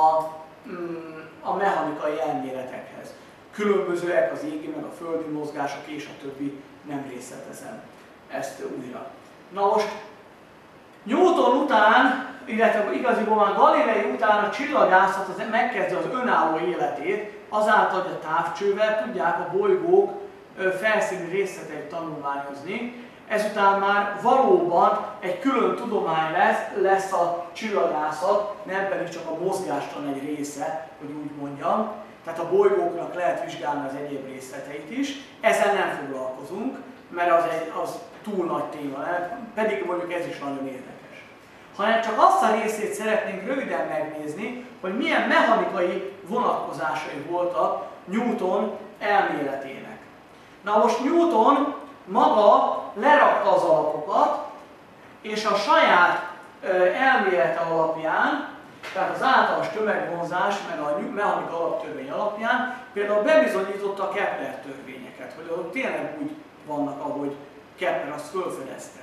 a mechanikai elméletekhez. Különbözőek az égi meg a földi mozgások és a többi, nem részletezem ezt újra. Na most Newton után, illetve igaziból már Galilei után a csillagászat megkezdi az önálló életét, azáltal, hogy a távcsővel tudják a bolygók felszíni részleteit tanulmányozni. Ezután már valóban egy külön tudomány lesz a csillagászat, nem pedig csak a mozgástlan egy része, hogy úgy mondjam. Tehát a bolygóknak lehet vizsgálni az egyéb részleteit is. Ezzel nem foglalkozunk, mert az túl nagy téma lehet, pedig mondjuk ez is nagyon érdekes. Hanem csak azt a részét szeretnénk röviden megnézni, hogy milyen mechanikai vonatkozásai voltak Newton elméletének. Na most Newton maga lerakta az alapokat, és a saját elmélete alapján, tehát az általános tömegvonzás, meg a mechanika alaptörvény alapján például bebizonyította a Kepler törvényeket, hogy azok tényleg úgy vannak, ahogy Kepler azt felfedezte.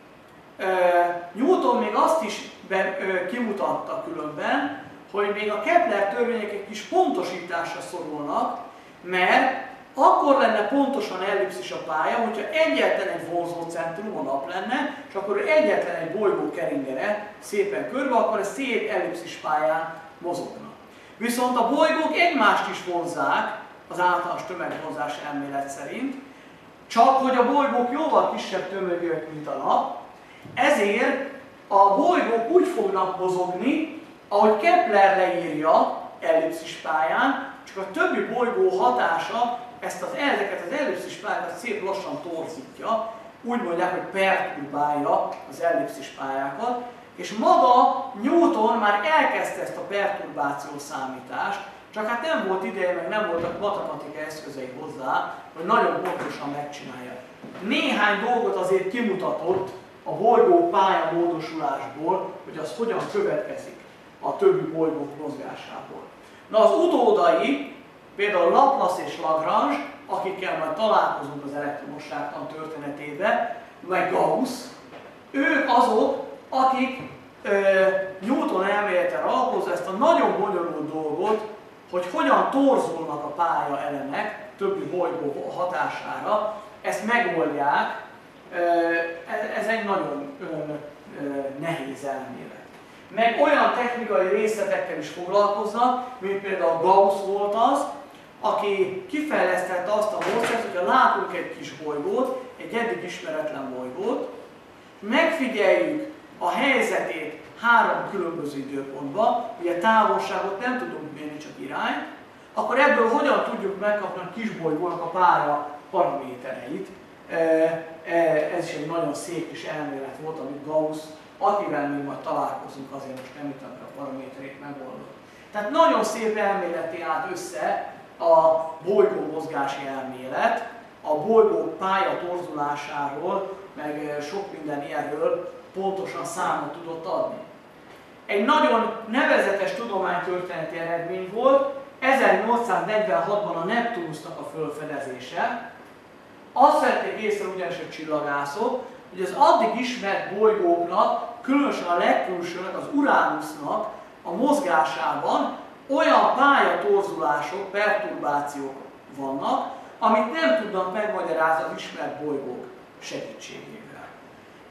Newton még azt is kimutatta különben, hogy még a Kepler törvények egy kis pontosításra szorulnak, mert akkor lenne pontosan ellipszis a pálya, hogyha egyetlen egy vonzócentrum, a nap lenne, és akkor egyetlen egy bolygó keringene szépen körbe, akkor ez szép ellipszis pályán mozogna. Viszont a bolygók egymást is vonzzák az általános tömegvonzás elmélet szerint, csak hogy a bolygók jóval kisebb tömegűek, mint a nap, ezért a bolygók úgy fognak mozogni, ahogy Kepler leírja ellipszis pályán, csak a többi bolygó hatása ezeket az ellipszis pályákat szép lassan torzítja, úgy mondják, hogy perturbálja az ellipszis pályákat, és maga Newton már elkezdte ezt a perturbáció számítást, csak hát nem volt ideje, meg nem voltak matematikai eszközei hozzá, hogy nagyon pontosan megcsinálja. Néhány dolgot azért kimutatott a bolygó pályamódosulásból, hogy az hogyan következik a többi bolygók mozgásából. Na az utódai, például Laplace és Lagrange, akikkel majd találkozunk az elektromosságtan történetében, meg Gauss, ők azok, akik Newton elméletre alapozva ezt a nagyon bonyolult dolgot, hogy hogyan torzulnak a pályaelemek többi bolygó hatására, ezt megoldják. Ez egy nagyon nehéz elmélet. Meg olyan technikai részletekkel is foglalkoznak, mint például Gauss volt az, aki kifejlesztette azt a módszert, hogyha látunk egy kis bolygót, egy eddig ismeretlen bolygót, megfigyeljük a helyzetét három különböző időpontban, ugye távolságot nem tudunk mérni, csak irányt, akkor ebből hogyan tudjuk megkapni a kis bolygónak a pálya paramétereit. Ez is egy nagyon szép kis elmélet volt, amit Gauss, akivel még majd találkozunk, azért most nem jutott a paraméterét megoldott. Tehát nagyon szép elméleté állt össze a bolygó mozgási elmélet, a bolygó pálya torzulásáról, meg sok minden ilyenről pontosan számot tudott adni. Egy nagyon nevezetes tudománytörténeti eredmény volt, 1846-ban a Neptunusnak a felfedezése. Azt vették észre ugyanis a csillagászok, hogy az addig ismert bolygóknak, különösen a legkülsőnek, az Uránusznak a mozgásában olyan pályatorzulások, perturbációk vannak, amit nem tudnak megmagyarázni az ismert bolygók segítségével.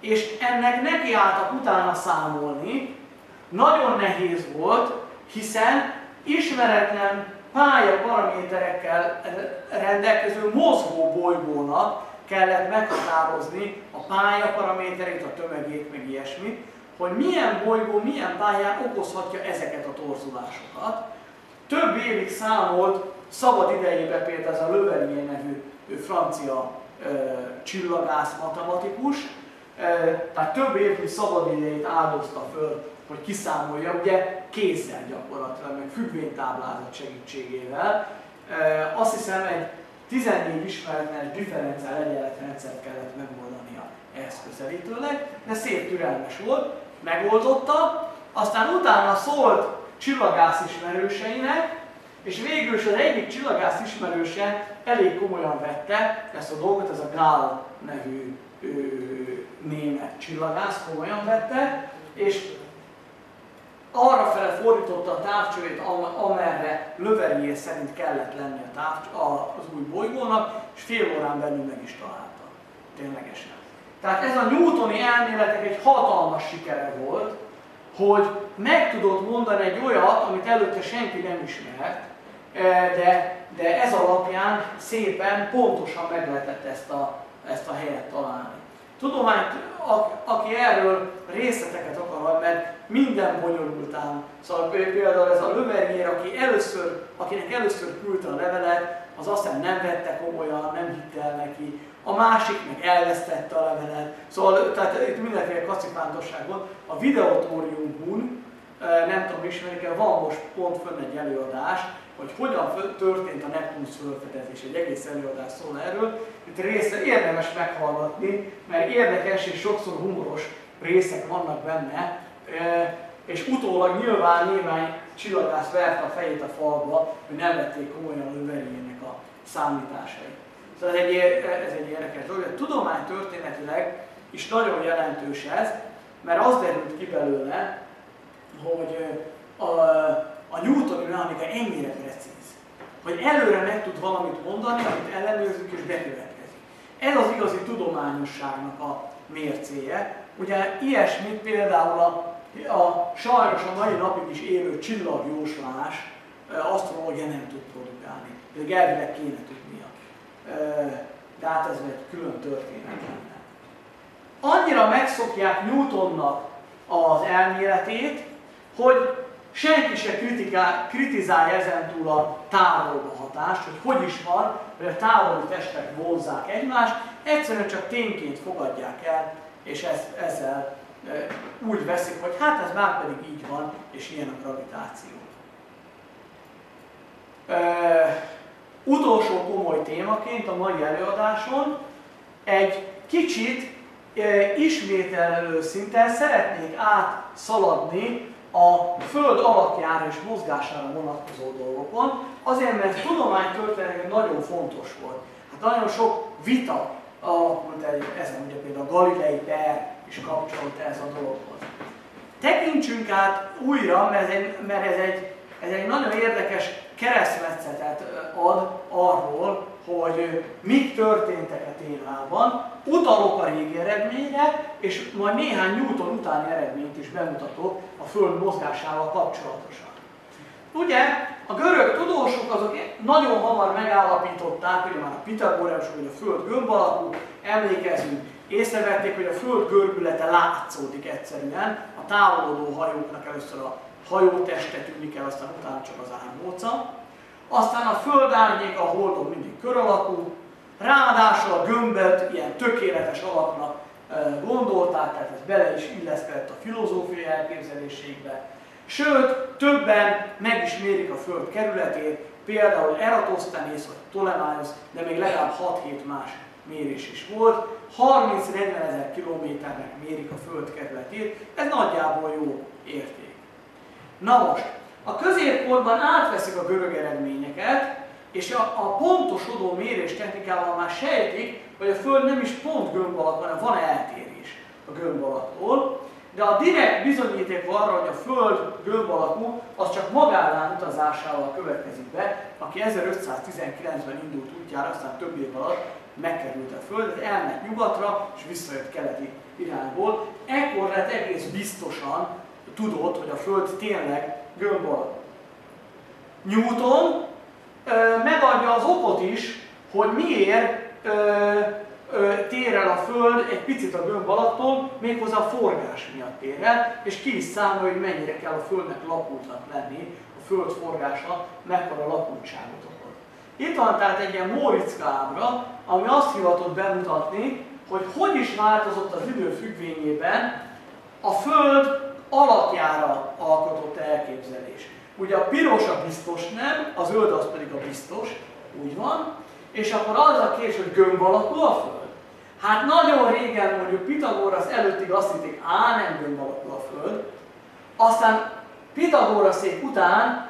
és ennek nekiálltak utána számolni. Nagyon nehéz volt, hiszen ismeretlen pályaparaméterekkel rendelkező mozgó bolygónak kellett meghatározni a pályaparaméterét, a tömegét, meg ilyesmit, hogy milyen bolygó, milyen pályán okozhatja ezeket a torzulásokat. Több évig számolt szabad idejében például ez a Le Verrier nevű francia csillagász matematikus, tehát több évig szabad idejét áldozta föl, hogy kiszámolja, ugye kézzel gyakorlatilag, meg függvénytáblázat segítségével. Azt hiszem egy 14 ismeretlen differenciál egyenletrendszert kellett megoldania ehhez közelítőleg, de szép türelmes volt, megoldotta, aztán utána szólt csillagász ismerőseinek, és végül is az egyik csillagász ismerőse elég komolyan vette ezt a dolgot, ez a Gál nevű német csillagász komolyan vette, és arra fele fordította a távcsövét, amerre Le Verrier szerint kellett lenni az új bolygónak, és fél órán belül meg is találta. Ténylegesen. Tehát ez a newtoni elméletek egy hatalmas sikere volt, hogy meg tudott mondani egy olyat, amit előtte senki nem ismert, de ez alapján szépen, pontosan meg lehetett ezt a helyet találni. Tudományt, aki erről részleteket akar, mert minden bonyolultán, szóval például ez a Le Verrier, akinek először küldte a levelet, az aztán nem vette komolyan, nem hitte el neki, a másik meg elvesztette a levelet, szóval tehát itt mindenféle kacipántosság volt. A Videotóriumban, nem tudom ismerik-e, van most pont fönn egy előadás, hogy hogyan történt a Neptunusz felfedezés, egy egész előadás szól erről. Itt érdemes meghallgatni, mert érdekes és sokszor humoros részek vannak benne, és utólag nyilván néhány csillagász verte a fejét a falba, hogy nem vették komolyan a Le Verriernek a számításait. Szóval ez egy érdekes dolog. A tudománytörténetileg is nagyon jelentős ez, mert az derült ki belőle, hogy a newtoni mechanika ennyire precíz, hogy előre meg tud valamit mondani, amit ellenőrzünk és bekövetkezik. Ez az igazi tudományosságnak a mércéje. Ugye ilyesmit például a sajnos a mai napig is élő csillagjóslás asztrológia nem tud produkálni. Pedig elvileg kéne tudnia. De hát ez egy külön történet lenne. Annyira megszokják Newtonnak az elméletét, hogy senki se kritizálja ezentúl a távolba hatást, hogy is van, hogy a távoli testek vonzzák egymást, egyszerűen csak tényként fogadják el, és ezzel úgy veszik, hogy hát ez már pedig így van, és ilyen a gravitáció. Utolsó komoly témaként a mai előadáson egy kicsit ismételő szinten szeretnék átszaladni a Föld alakjára és mozgására vonatkozó dolgokon, azért, mert tudománytörténetileg nagyon fontos volt. Hát nagyon sok vita alakult ezen, ugye például a Galilei per is kapcsolta ez a dologhoz. Tekintsünk át újra, mert ez egy nagyon érdekes keresztmetszetet ad arról, hogy mik történtek a témában. Utalok a régi eredményre, és majd néhány Newton utáni eredményt is bemutatok a Föld mozgásával kapcsolatosan. Ugye a görög tudósok azok nagyon hamar megállapították, hogy már a Pitagóreus, hogy a Föld gömb alakú, emlékezünk, észrevették, hogy a Föld görbülete látszódik egyszerűen, a távolodó hajóknak először a hajóteste tűnik el, aztán utána csak az ármóca. Aztán a Föld árnyéka a Holdon mindig kör alakú, ráadásul a gömböt ilyen tökéletes alaknak gondolták, tehát ez bele is illeszkedett a filozófiai elképzelésébe. Sőt, többen meg is mérik a Föld kerületét, például Eratosthenész vagy Ptolemaiosz, de még legalább 6-7 más mérés is volt. 30-40 ezer kilométernek mérik a Föld kerületét, ez nagyjából jó érték. Na most, a középkorban átveszik a görög eredményeket, és a pontosodó mérés technikával már sejtik, hogy a Föld nem is pont gömb alak, hanem van eltérés a gömb alaktól, de a direkt bizonyíték arra, hogy a Föld gömb alakú, az csak Magellán utazásával következik be, aki 1519-ben indult útjára, aztán több év alatt megkerült a Földre, elment nyugatra, és visszajött keleti irányból, ekkor lett egész biztosan tudod, hogy a Föld tényleg gömb alakú. Newton megadja az okot is, hogy miért tér el a Föld egy picit a gömb alattól, méghozzá a forgás miatt tér el, és ki is számolja, hogy mennyire kell a Földnek lapultnak lenni, a Föld forgása mekkora lapultságot okoz. Itt van tehát egy ilyen Móriczka ábra, ami azt hivatott bemutatni, hogy hogy is változott az idő függvényében a Föld alakjára alkotott elképzelés. Ugye a piros a biztos nem, a zöld az pedig a biztos, úgy van, és akkor az a kérdés, hogy gömb alakú a Föld. Hát nagyon régen, mondjuk Pitagorasz előttig azt hitték, nem gömb alakú a Föld, aztán Pitagoraszék után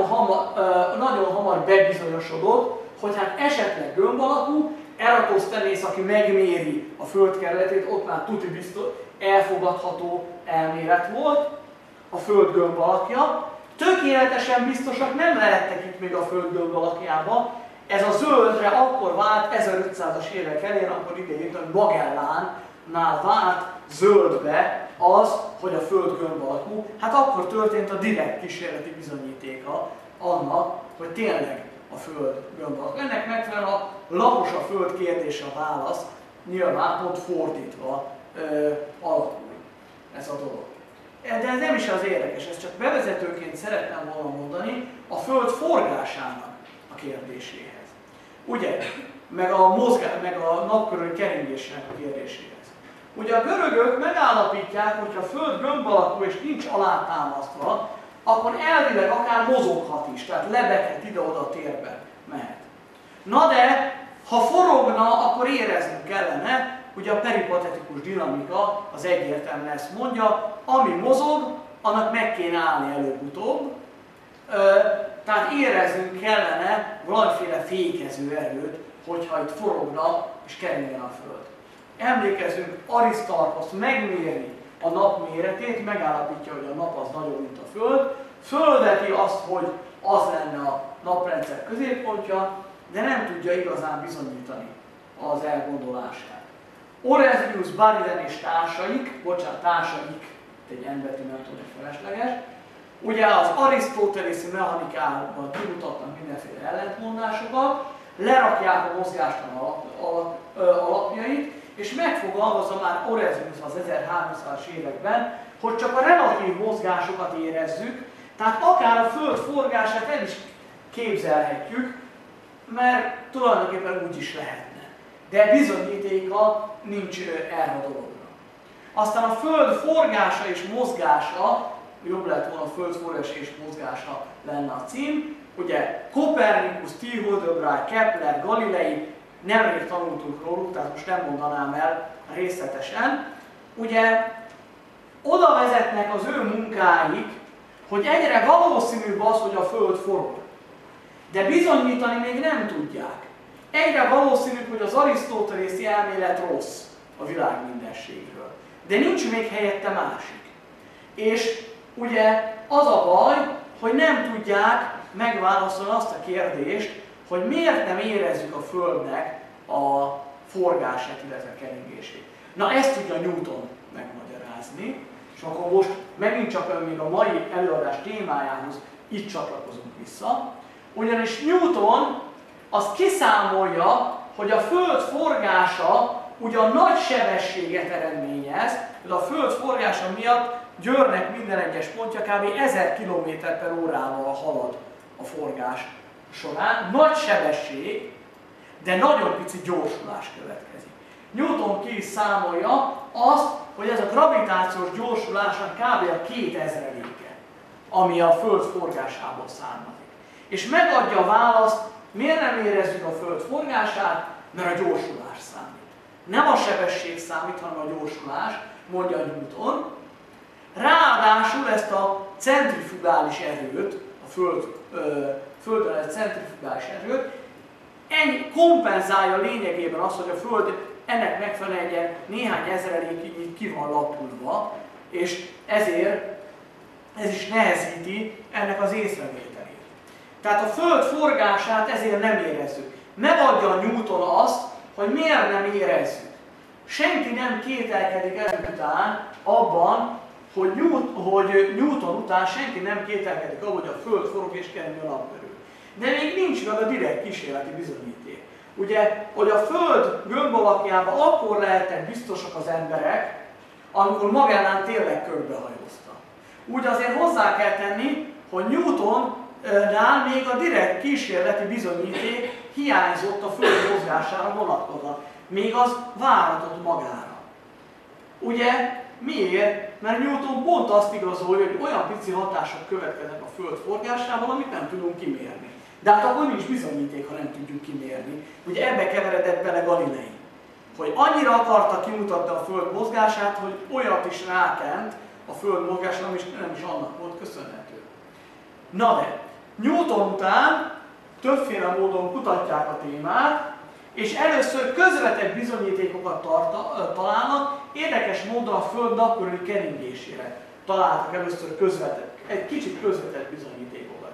nagyon hamar bebizonyosodott, hogy hát esetleg gömb alakú, Eratosthenész, aki megméri a Föld kerületét, ott már tuti biztos, elfogadható elmélet volt, a Föld gömb alakja. Tökéletesen biztosak nem lehettek itt még a Föld gömb alakjába. Ez a zöldre akkor vált 1500-as évek elején, akkor idejét, hogy Magellánnál vált zöldbe az, hogy a Föld gömb alakú. Hát akkor történt a direkt kísérleti bizonyítéka annak, hogy tényleg a Föld gömb alakú. Ennek megfelelően a lapos a Föld kérdése a válasz, nyilván pont fordítva alakul ez a dolog. De ez nem is az érdekes, ez csak bevezetőként szeretném volna mondani a Föld forgásának a kérdéséhez. Ugye, meg a nap körüli keringésének a kérdéséhez. Ugye a görögök megállapítják, hogy ha a Föld gömb alakú és nincs alátámasztva, akkor elvileg akár mozoghat is, tehát lebeghet ide-oda térbe mehet. Na de, ha forogna, akkor éreznünk kellene, ugye a peripatetikus dinamika az egyértelműen ezt mondja, ami mozog, annak meg kéne állni előbb-utóbb, tehát éreznünk kellene valamiféle fékező erőt, hogyha itt forogna és keringjen a Föld. Emlékezzünk, Arisztarchosz megméri a nap méretét, megállapítja, hogy a nap az nagyobb, mint a Föld, földeti azt, hogy az lenne a naprendszer középpontja, de nem tudja igazán bizonyítani az elgondolását. Orestius, Bariden és társaik, egy N-betű nem tudom, hogy felesleges, ugye az arisztotelészi mechanikában kimutatnak mindenféle ellentmondásokat, lerakják a mozgástan alapjait, és megfogalmazza már Orestius az 1300-as években, hogy csak a relatív mozgásokat érezzük, tehát akár a Föld forgását el is képzelhetjük, mert tulajdonképpen úgy is lehetne. De bizonyítéka nincs erre a dologra. Aztán a Föld forgása és mozgása, jobb lett volna a Föld forgása és mozgása lenne a cím. Ugye Kopernikus, Tycho Brahe, Kepler, Galilei, nemrég tanultunk róluk, tehát most nem mondanám el részletesen. Ugye oda vezetnek az ő munkáik, hogy egyre valószínűbb az, hogy a Föld forog. De bizonyítani még nem tudják. Egyre valószínűbb, hogy az arisztotelészi elmélet rossz a világ mindenségről. De nincs még helyette másik. És ugye az a baj, hogy nem tudják megválaszolni azt a kérdést, hogy miért nem érezzük a Földnek a forgását, illetve keringését. Na ezt tudja Newton megmagyarázni, és akkor most megint csak még a mai előadás témájához itt csatlakozunk vissza. Ugyanis Newton az kiszámolja, hogy a Föld forgása ugyan nagy sebességet eredményez, de a Föld forgása miatt Győrnek minden egyes pontja kb. 1000 km/h-val halad a forgás során. Nagy sebesség, de nagyon pici gyorsulás következik. Newton ki is számolja azt, hogy ez a gravitációs gyorsulásnak kb. A 2000-e, ami a Föld forgásából származik. És megadja a választ, miért nem érezzük a Föld forgását, mert a gyorsulás számít. Nem a sebesség számít, hanem a gyorsulás, mondja Newton. Ráadásul ezt a centrifugális erőt, a Földön egy centrifugális erőt, kompenzálja lényegében azt, hogy a Föld ennek megfelelően néhány ezrelékig ki van lapulva, és ezért ez is nehezíti ennek az észrevételét. Tehát a Föld forgását ezért nem érezzük. Megadja a Newton azt, hogy miért nem érezzük. senki nem kételkedik ezután abban, hogy Newton után senki nem kételkedik abban, hogy a Föld forog és kering a nap körül. De még nincs meg a direkt kísérleti bizonyíték. Ugye, hogy a Föld gömbalakjában akkor lehetnek biztosak az emberek, amikor magánál tényleg körbehajózta. Úgy azért hozzá kell tenni, hogy Newtonnál még a direkt kísérleti bizonyíték hiányzott a Föld mozgására vonatkozóan. Még az váratott magára. Ugye, miért? Mert Newton pont azt igazolja, hogy olyan pici hatások következnek a Föld forgásával, amit nem tudunk kimérni. De hát akkor nincs bizonyíték, ha nem tudjuk kimérni. Ugye ebbe keveredett bele Galilei. Hogy annyira akarta kimutatni a Föld mozgását, hogy olyat is rákent a Föld mozgásra, nem is annak volt köszönhető. Na de, Newton után többféle módon kutatják a témát, és először közvetett bizonyítékokat találnak, érdekes módon a Föld napkörüli keringésére találtak először egy kicsit közvetett bizonyítékokat.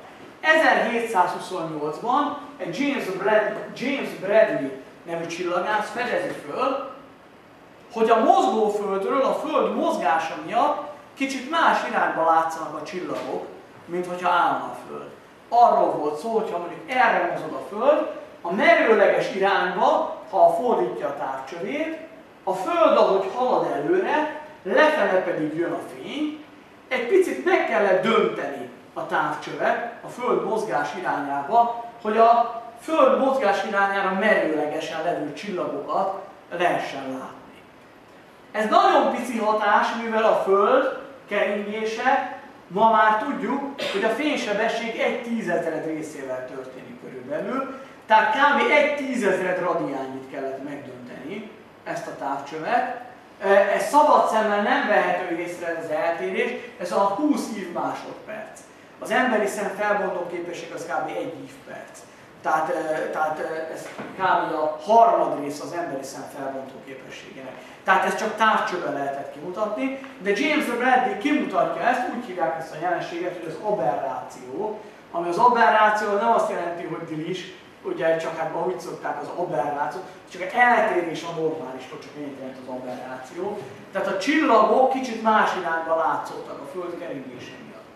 1728-ban egy James Bradley nevű csillagász fedezi föl, hogy a mozgó Földről a Föld mozgása miatt kicsit más irányba látszanak a csillagok, mint hogyha állna a Föld. Arról volt szó, hogyha mondjuk erre mozog a Föld, a merőleges irányba, ha fordítja a távcsövét, a Föld, ahogy halad előre, lefele pedig jön a fény, egy picit meg kellett dönteni a távcsövet a Föld mozgás irányába, hogy a Föld mozgás irányára merőlegesen levő csillagokat lehessen látni. Ez nagyon pici hatás, mivel a Föld keringése, ma már tudjuk, hogy a fénysebesség 1/10,000 részével történik körülbelül, tehát kb. 1/10,000 radiánnyit kellett megdönteni ezt a távcsövet. Ez szabad szemmel nem vehető észre az eltérés, ez a 20 másodperc. Az emberi szem felbontó képesség az kb. 1 évperc. Tehát ez kb. A harmadrész az emberi szem felbontó képességének. Tehát ezt csak távcsőben lehetett kimutatni, de James Bradley kimutatja ezt, úgy hívják ezt a jelenséget, hogy az aberráció, ami az aberráció nem azt jelenti, hogy dilis, ugye csak hát úgy szokták az aberráció, csak eltérés a normálistól, csak ennyit jelent az aberráció. Tehát a csillagok kicsit más irányba látszottak a Föld keringése miatt.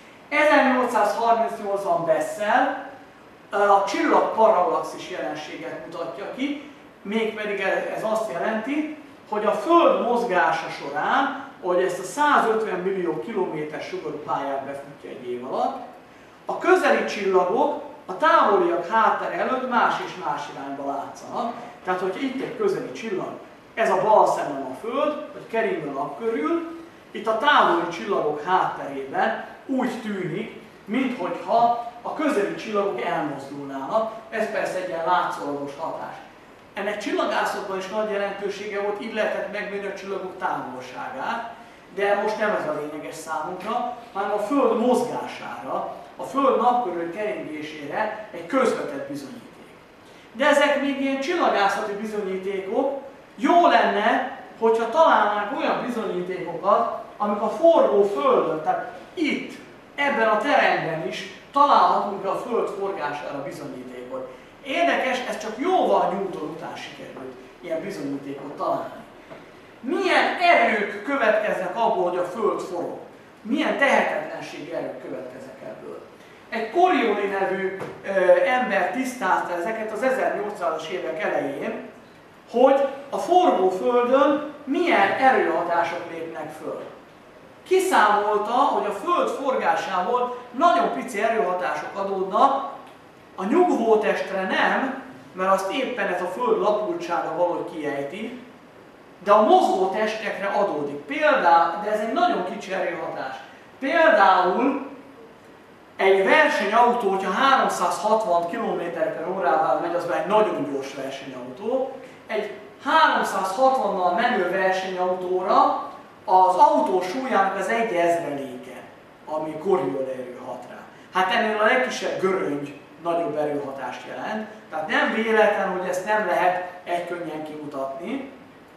1838-ban Bessel a csillag-paralaxis jelenséget mutatja ki, mégpedig ez azt jelenti, hogy a Föld mozgása során, hogy ezt a 150 millió kilométer sugarú pályát befutja egy év alatt, a közeli csillagok a távoliak háttere előtt más és más irányba látszanak. Tehát, hogyha itt egy közeli csillag, ez a bal szemem a Föld, vagy kering a nap körül, itt a távoli csillagok hátterében úgy tűnik, minthogyha a közeli csillagok elmozdulnának. Ez persze egy ilyen látszólagos hatás. Ennek csillagászatban is nagy jelentősége volt, így lehetett megmérni a csillagok távolságát, de most nem ez a lényeges számunkra, hanem a Föld mozgására, a Föld napkörül keringésére egy közvetett bizonyíték. De ezek még ilyen csillagászati bizonyítékok. Jó lenne, hogyha találnánk olyan bizonyítékokat, amik a forgó Földön, tehát itt, ebben a teremben is találhatunk a Föld forgására bizonyítékot. Érdekes, ez csak jóval Newton után sikerült ilyen bizonyítékot találni. Milyen erők következnek abból, hogy a Föld forog? Milyen tehetetlenségi erők következnek ebből? Egy Coriolis nevű ember tisztázta ezeket az 1800-as évek elején, hogy a forgó Földön milyen erőhatások lépnek föl. Kiszámolta, hogy a Föld forgásából nagyon pici erőhatások adódnak, a nyugvótestre nem, mert azt éppen ez a Föld lapultsága valahogy kiejti, de a mozgó testekre adódik. Például, de ez egy nagyon kicsi erőhatás. Például egy versenyautó, hogyha 360 km/h-val megy, az már egy nagyon gyors versenyautó. Egy 360-nal menő versenyautóra az autó súlyának az 1/1000-e, ami Coriolis erő hat rá. Hát ennél a legkisebb göröngy nagyobb erőhatást jelent, tehát nem véletlen, hogy ezt nem lehet egykönnyen kimutatni.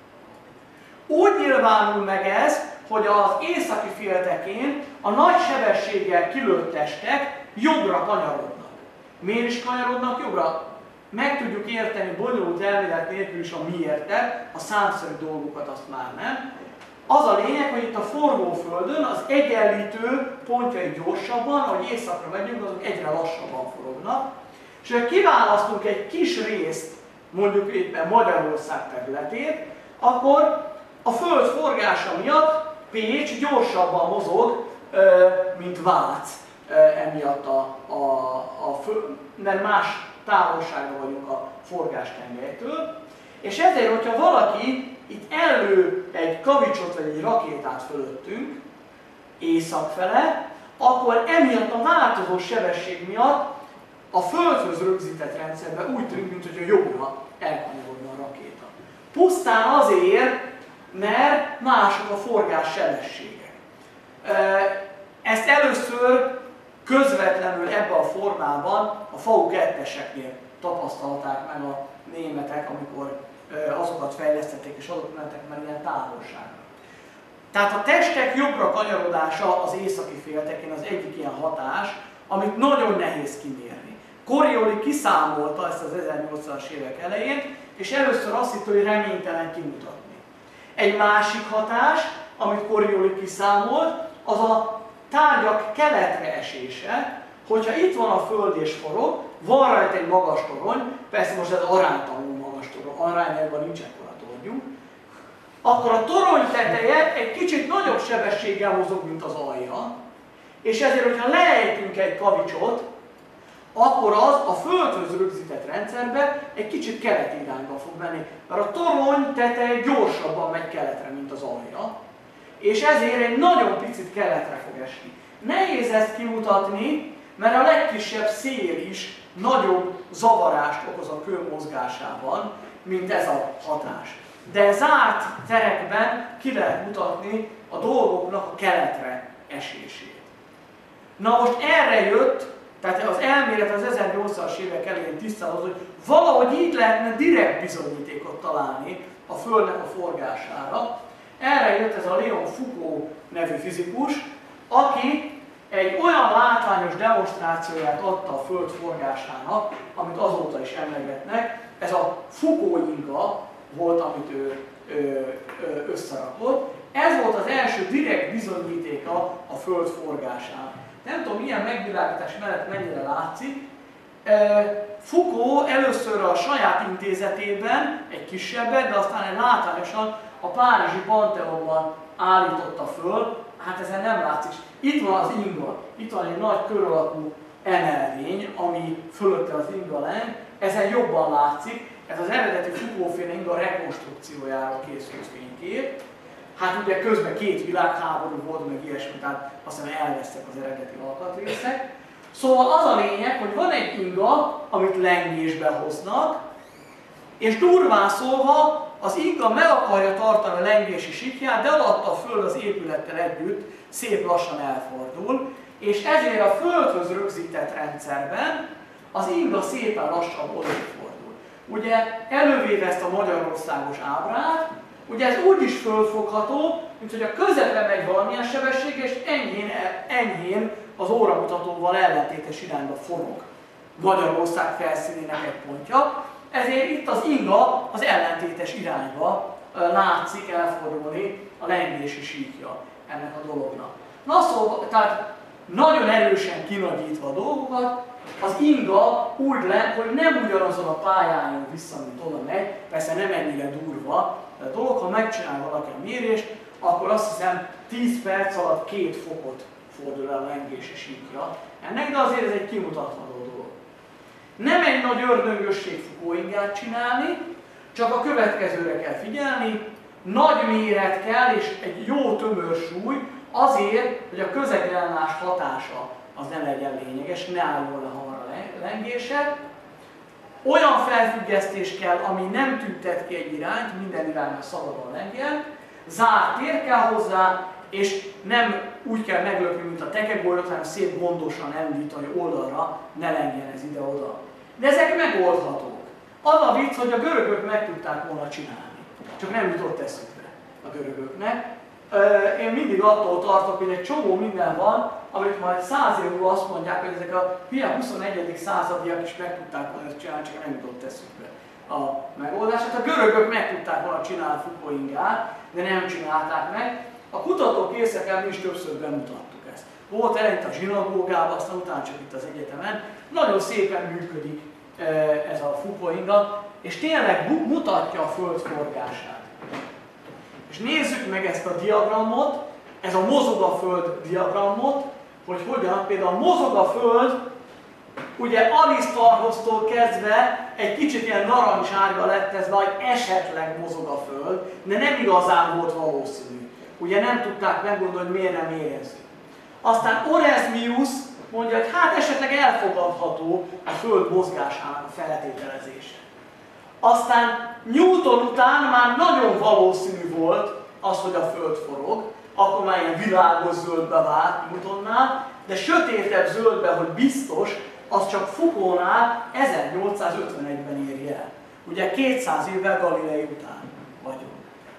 Úgy nyilvánul meg ez, hogy az északi féltekén a nagy sebességgel kilőtt testek jobbra kanyarodnak. Miért is kanyarodnak jobbra? meg tudjuk érteni bonyolult elmélet nélkül is a miértet, a számszerű dolgokat azt már nem. Az a lényeg, hogy itt a forgóföldön az egyenlítő pontjai gyorsabban, ahogy északra megyünk, azok egyre lassabban forognak. És ha kiválasztunk egy kis részt, mondjuk éppen Magyarország területét, akkor a Föld forgása miatt Pécs gyorsabban mozog, mint Vác emiatt mert más távolságra vagyunk a forgástengelytől. És ezért, hogyha valaki itt ellő egy kavicsot vagy egy rakétát fölöttünk, északfele, akkor emiatt a változó sebesség miatt a Földhöz rögzített rendszerben úgy tűnik, mintha jobbra elkanyarodna a rakéta. Pusztán azért, mert mások a forgás sebességek. Ezt először közvetlenül ebben a formában a FAU 2-eseknél tapasztalták meg a németek, amikor azokat fejlesztették és azok mentek meg ilyen távolságra. Tehát a testek jobbra kanyarodása az északi féltekén az egyik ilyen hatás, amit nagyon nehéz kimérni. Coriolis kiszámolta ezt az 1800-as évek elején, és először azt hitt, hogy reménytelen kimutatni. Egy másik hatás, amit Coriolis kiszámolt, az a tárgyak keletre esése, hogyha itt van a Föld és forog, van rajta egy magas torony, persze most ez aránytalanul magas torony, arányaiban nincs ekkora tornyunk, akkor a torony teteje egy kicsit nagyobb sebességgel mozog, mint az alja, és ezért, hogyha leejtünk egy kavicsot, akkor az a Földhöz rögzített rendszerbe egy kicsit keleti irányba fog menni, mert a torony teteje gyorsabban megy keletre, mint az alja, és ezért egy nagyon picit keletre fog esni. Nehéz ezt kimutatni, mert a legkisebb szél is nagyobb zavarást okoz a kő mozgásában, mint ez a hatás. De zárt terekben ki lehet mutatni a dolgoknak a keletre esését. Na most erre jött, tehát az elmélet az 1800-as évek elején tisztázott, hogy valahogy így lehetne direkt bizonyítékot találni a Földnek a forgására. Erre jött ez a Léon Foucault nevű fizikus, aki egy olyan látványos demonstrációját adta a Föld forgásának, amit azóta is emlegetnek. Ez a Foucault inga volt, amit ő összerakott. Ez volt az első direkt bizonyítéka a Föld forgásának. Nem tudom, milyen megvilágítás mellett mennyire látszik. Foucault először a saját intézetében, egy kisebbet, de aztán egy látványosan a párizsi Pantheonban állította föl. Hát ezen nem látszik. Itt van az inga, itt van egy nagy kör alakú emelvény, ami fölötte az inga leng. Ezen jobban látszik, ez az eredeti Foucault-féle inga rekonstrukciójára készült fénykép. Hát ugye közben 2 világháború volt, meg ilyesmi, tehát azt hiszem elvesztek az eredeti alkatrészek. Szóval az a lényeg, hogy van egy inga, amit lengésbe hoznak, és durván szólva az inga meg akarja tartani a lengési síkját, de alatta a Föld az épülettel együtt szép lassan elfordul, és ezért a Földhöz rögzített rendszerben az inga szépen lassan odafordul. Ugye elővéve ezt a magyarországos ábrát, ugye ez úgy is fölfogható, mint hogy a közepre megy valamilyen sebessége, és enyhén az óramutatóval ellentétes irányba forog Magyarország felszínének egy pontja. Ezért itt az inga az ellentétes irányba látszik elfordulni a lengési síkja ennek a dolognak. Na szóval, tehát nagyon erősen kinagyítva a dolgokat, az inga úgy leng, hogy nem ugyanazon a pályán vissza, mint oda megy, persze nem ennyire durva a dolog, ha megcsinál valaki a mérést, akkor azt hiszem 10 perc alatt 2 fokot fordul el a lengési síkja ennek, de azért ez egy kimutatható dolog. Nem egy nagy ördöngösség Foucault ingát csinálni, csak a következőre kell figyelni, nagy méret kell és egy jó tömör súly azért, hogy a közegellenállás hatása az ne legyen lényeges, ne álljon le hamar a lengése. Olyan felfüggesztés kell, ami nem tüntet ki egy irányt, minden irányban szabadon lengjen, zárt tér kell hozzá, és nem úgy kell meglökni, mint a tekegolyót, hanem szép gondosan elindítani oldalra, ne lengjen ez ide-oda. De ezek megoldhatók. Az a vicc, hogy a görögök meg tudták volna csinálni, csak nem jutott eszükbe a görögöknek. én mindig attól tartok, hogy egy csomó minden van, amit majd 100 év múlva azt mondják, hogy ezek a 21. századiak is meg tudták volna ezt csinálni, csak nem jutott eszükbe a megoldás. Hát a görögök meg tudták volna csinálni Fukuingát, de nem csinálták meg. A kutatók északán mi is többször bemutattuk ezt. Volt eleinte a zsinagógában, aztán utána csak itt az egyetemen. Nagyon szépen működik ez a Fukuinga, és tényleg mutatja a Föld forgását. És nézzük meg ezt a diagramot, ez a mozog a Föld diagramot, hogy hogyan például mozog a Föld, ugye Arisztarchosztól kezdve egy kicsit ilyen narancsárga lett ez, vagy esetleg mozog a Föld, de nem igazán volt valószínű. Ugye nem tudták meggondolni, hogy miért nem érezzük. Aztán Orezmius mondja, hogy hát esetleg elfogadható a Föld mozgásának a feltételezése. Aztán Newton után már nagyon valószínű volt az, hogy a Föld forog, akkor már ilyen világos zöldbe vált Newtonnál, de sötétebb zöldbe, hogy biztos, az csak Foucaultnál 1851-ben éri el. Ugye 200 évvel Galilei után vagyunk.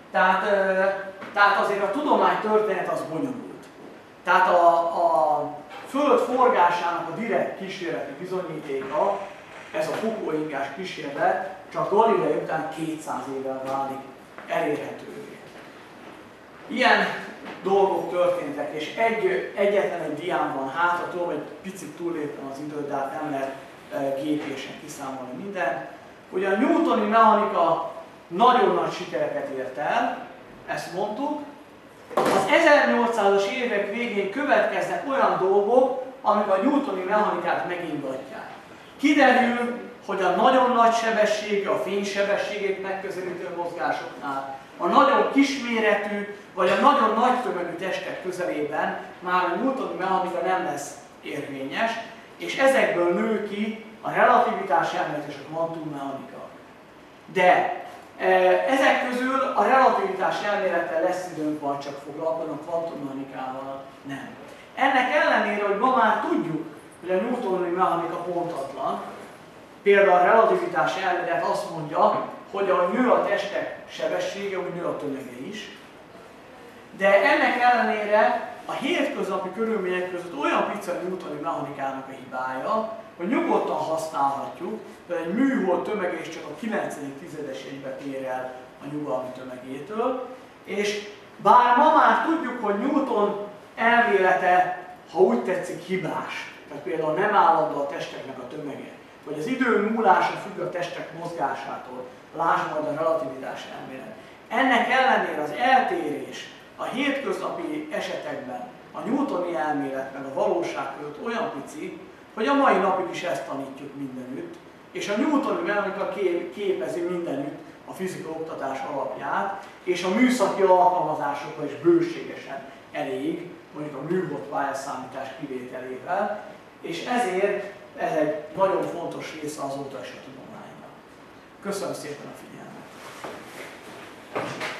Tehát azért a tudománytörténet az bonyolult. Tehát a Föld forgásának a direkt kísérleti bizonyítéka, ez a Fukuingás kísérlet, csak Galilei után 200 évvel válik elérhetővé. Ilyen dolgok történtek, és egyetlen egy dián van hátra, tudom, egy picit túlléptem az időt, de hát nem lehet gépésen kiszámolni mindent. Ugye a newtoni mechanika nagyon nagy sikereket ért el, ezt mondtuk. Az 1800-as évek végén következnek olyan dolgok, amik a newtoni mechanikát megingatják. Kiderül, hogy a nagyon nagy sebességű, a fénysebességét megközelítő mozgásoknál, a nagyon kisméretű, vagy a nagyon nagy tömegű testek közelében már a newtoni mechanika nem lesz érvényes, és ezekből nő ki a relativitás elmélet és a kvantummechanika. De ezek közül a relativitás elmélettel lesz időnk van csak foglalkozni, a kvantummechanikával nem. Ennek ellenére, hogy ma már tudjuk, hogy a newtoni mechanika pontatlan, például a relativitás elmélet azt mondja, hogy ahogy nő a testek sebessége, úgy nő a tömege is. De ennek ellenére a hétköznapi körülmények között olyan pici a newtoni mechanikának a hibája, hogy nyugodtan használhatjuk, de egy műhold tömege is csak a 9/10-egybe tér el a nyugalmi tömegétől, és bár ma már tudjuk, hogy Newton elmélete, ha úgy tetszik, hibás, tehát például nem állandó a testeknek a tömege, vagy az idő múlása függ a testek mozgásától, lásd majd a relativitás elmélet. Ennek ellenére az eltérés a hétköznapi esetekben a newtoni elmélet meg a valóság között olyan pici, hogy a mai napig is ezt tanítjuk mindenütt, és a newtoni mechanika képezi mindenütt a fizika oktatás alapját, és a műszaki alkalmazásokra is bőségesen elég, mondjuk a műhold pályászámítás kivételével, és ezért ez egy nagyon fontos része azóta is a tudománynak. Köszönöm szépen a figyelmet!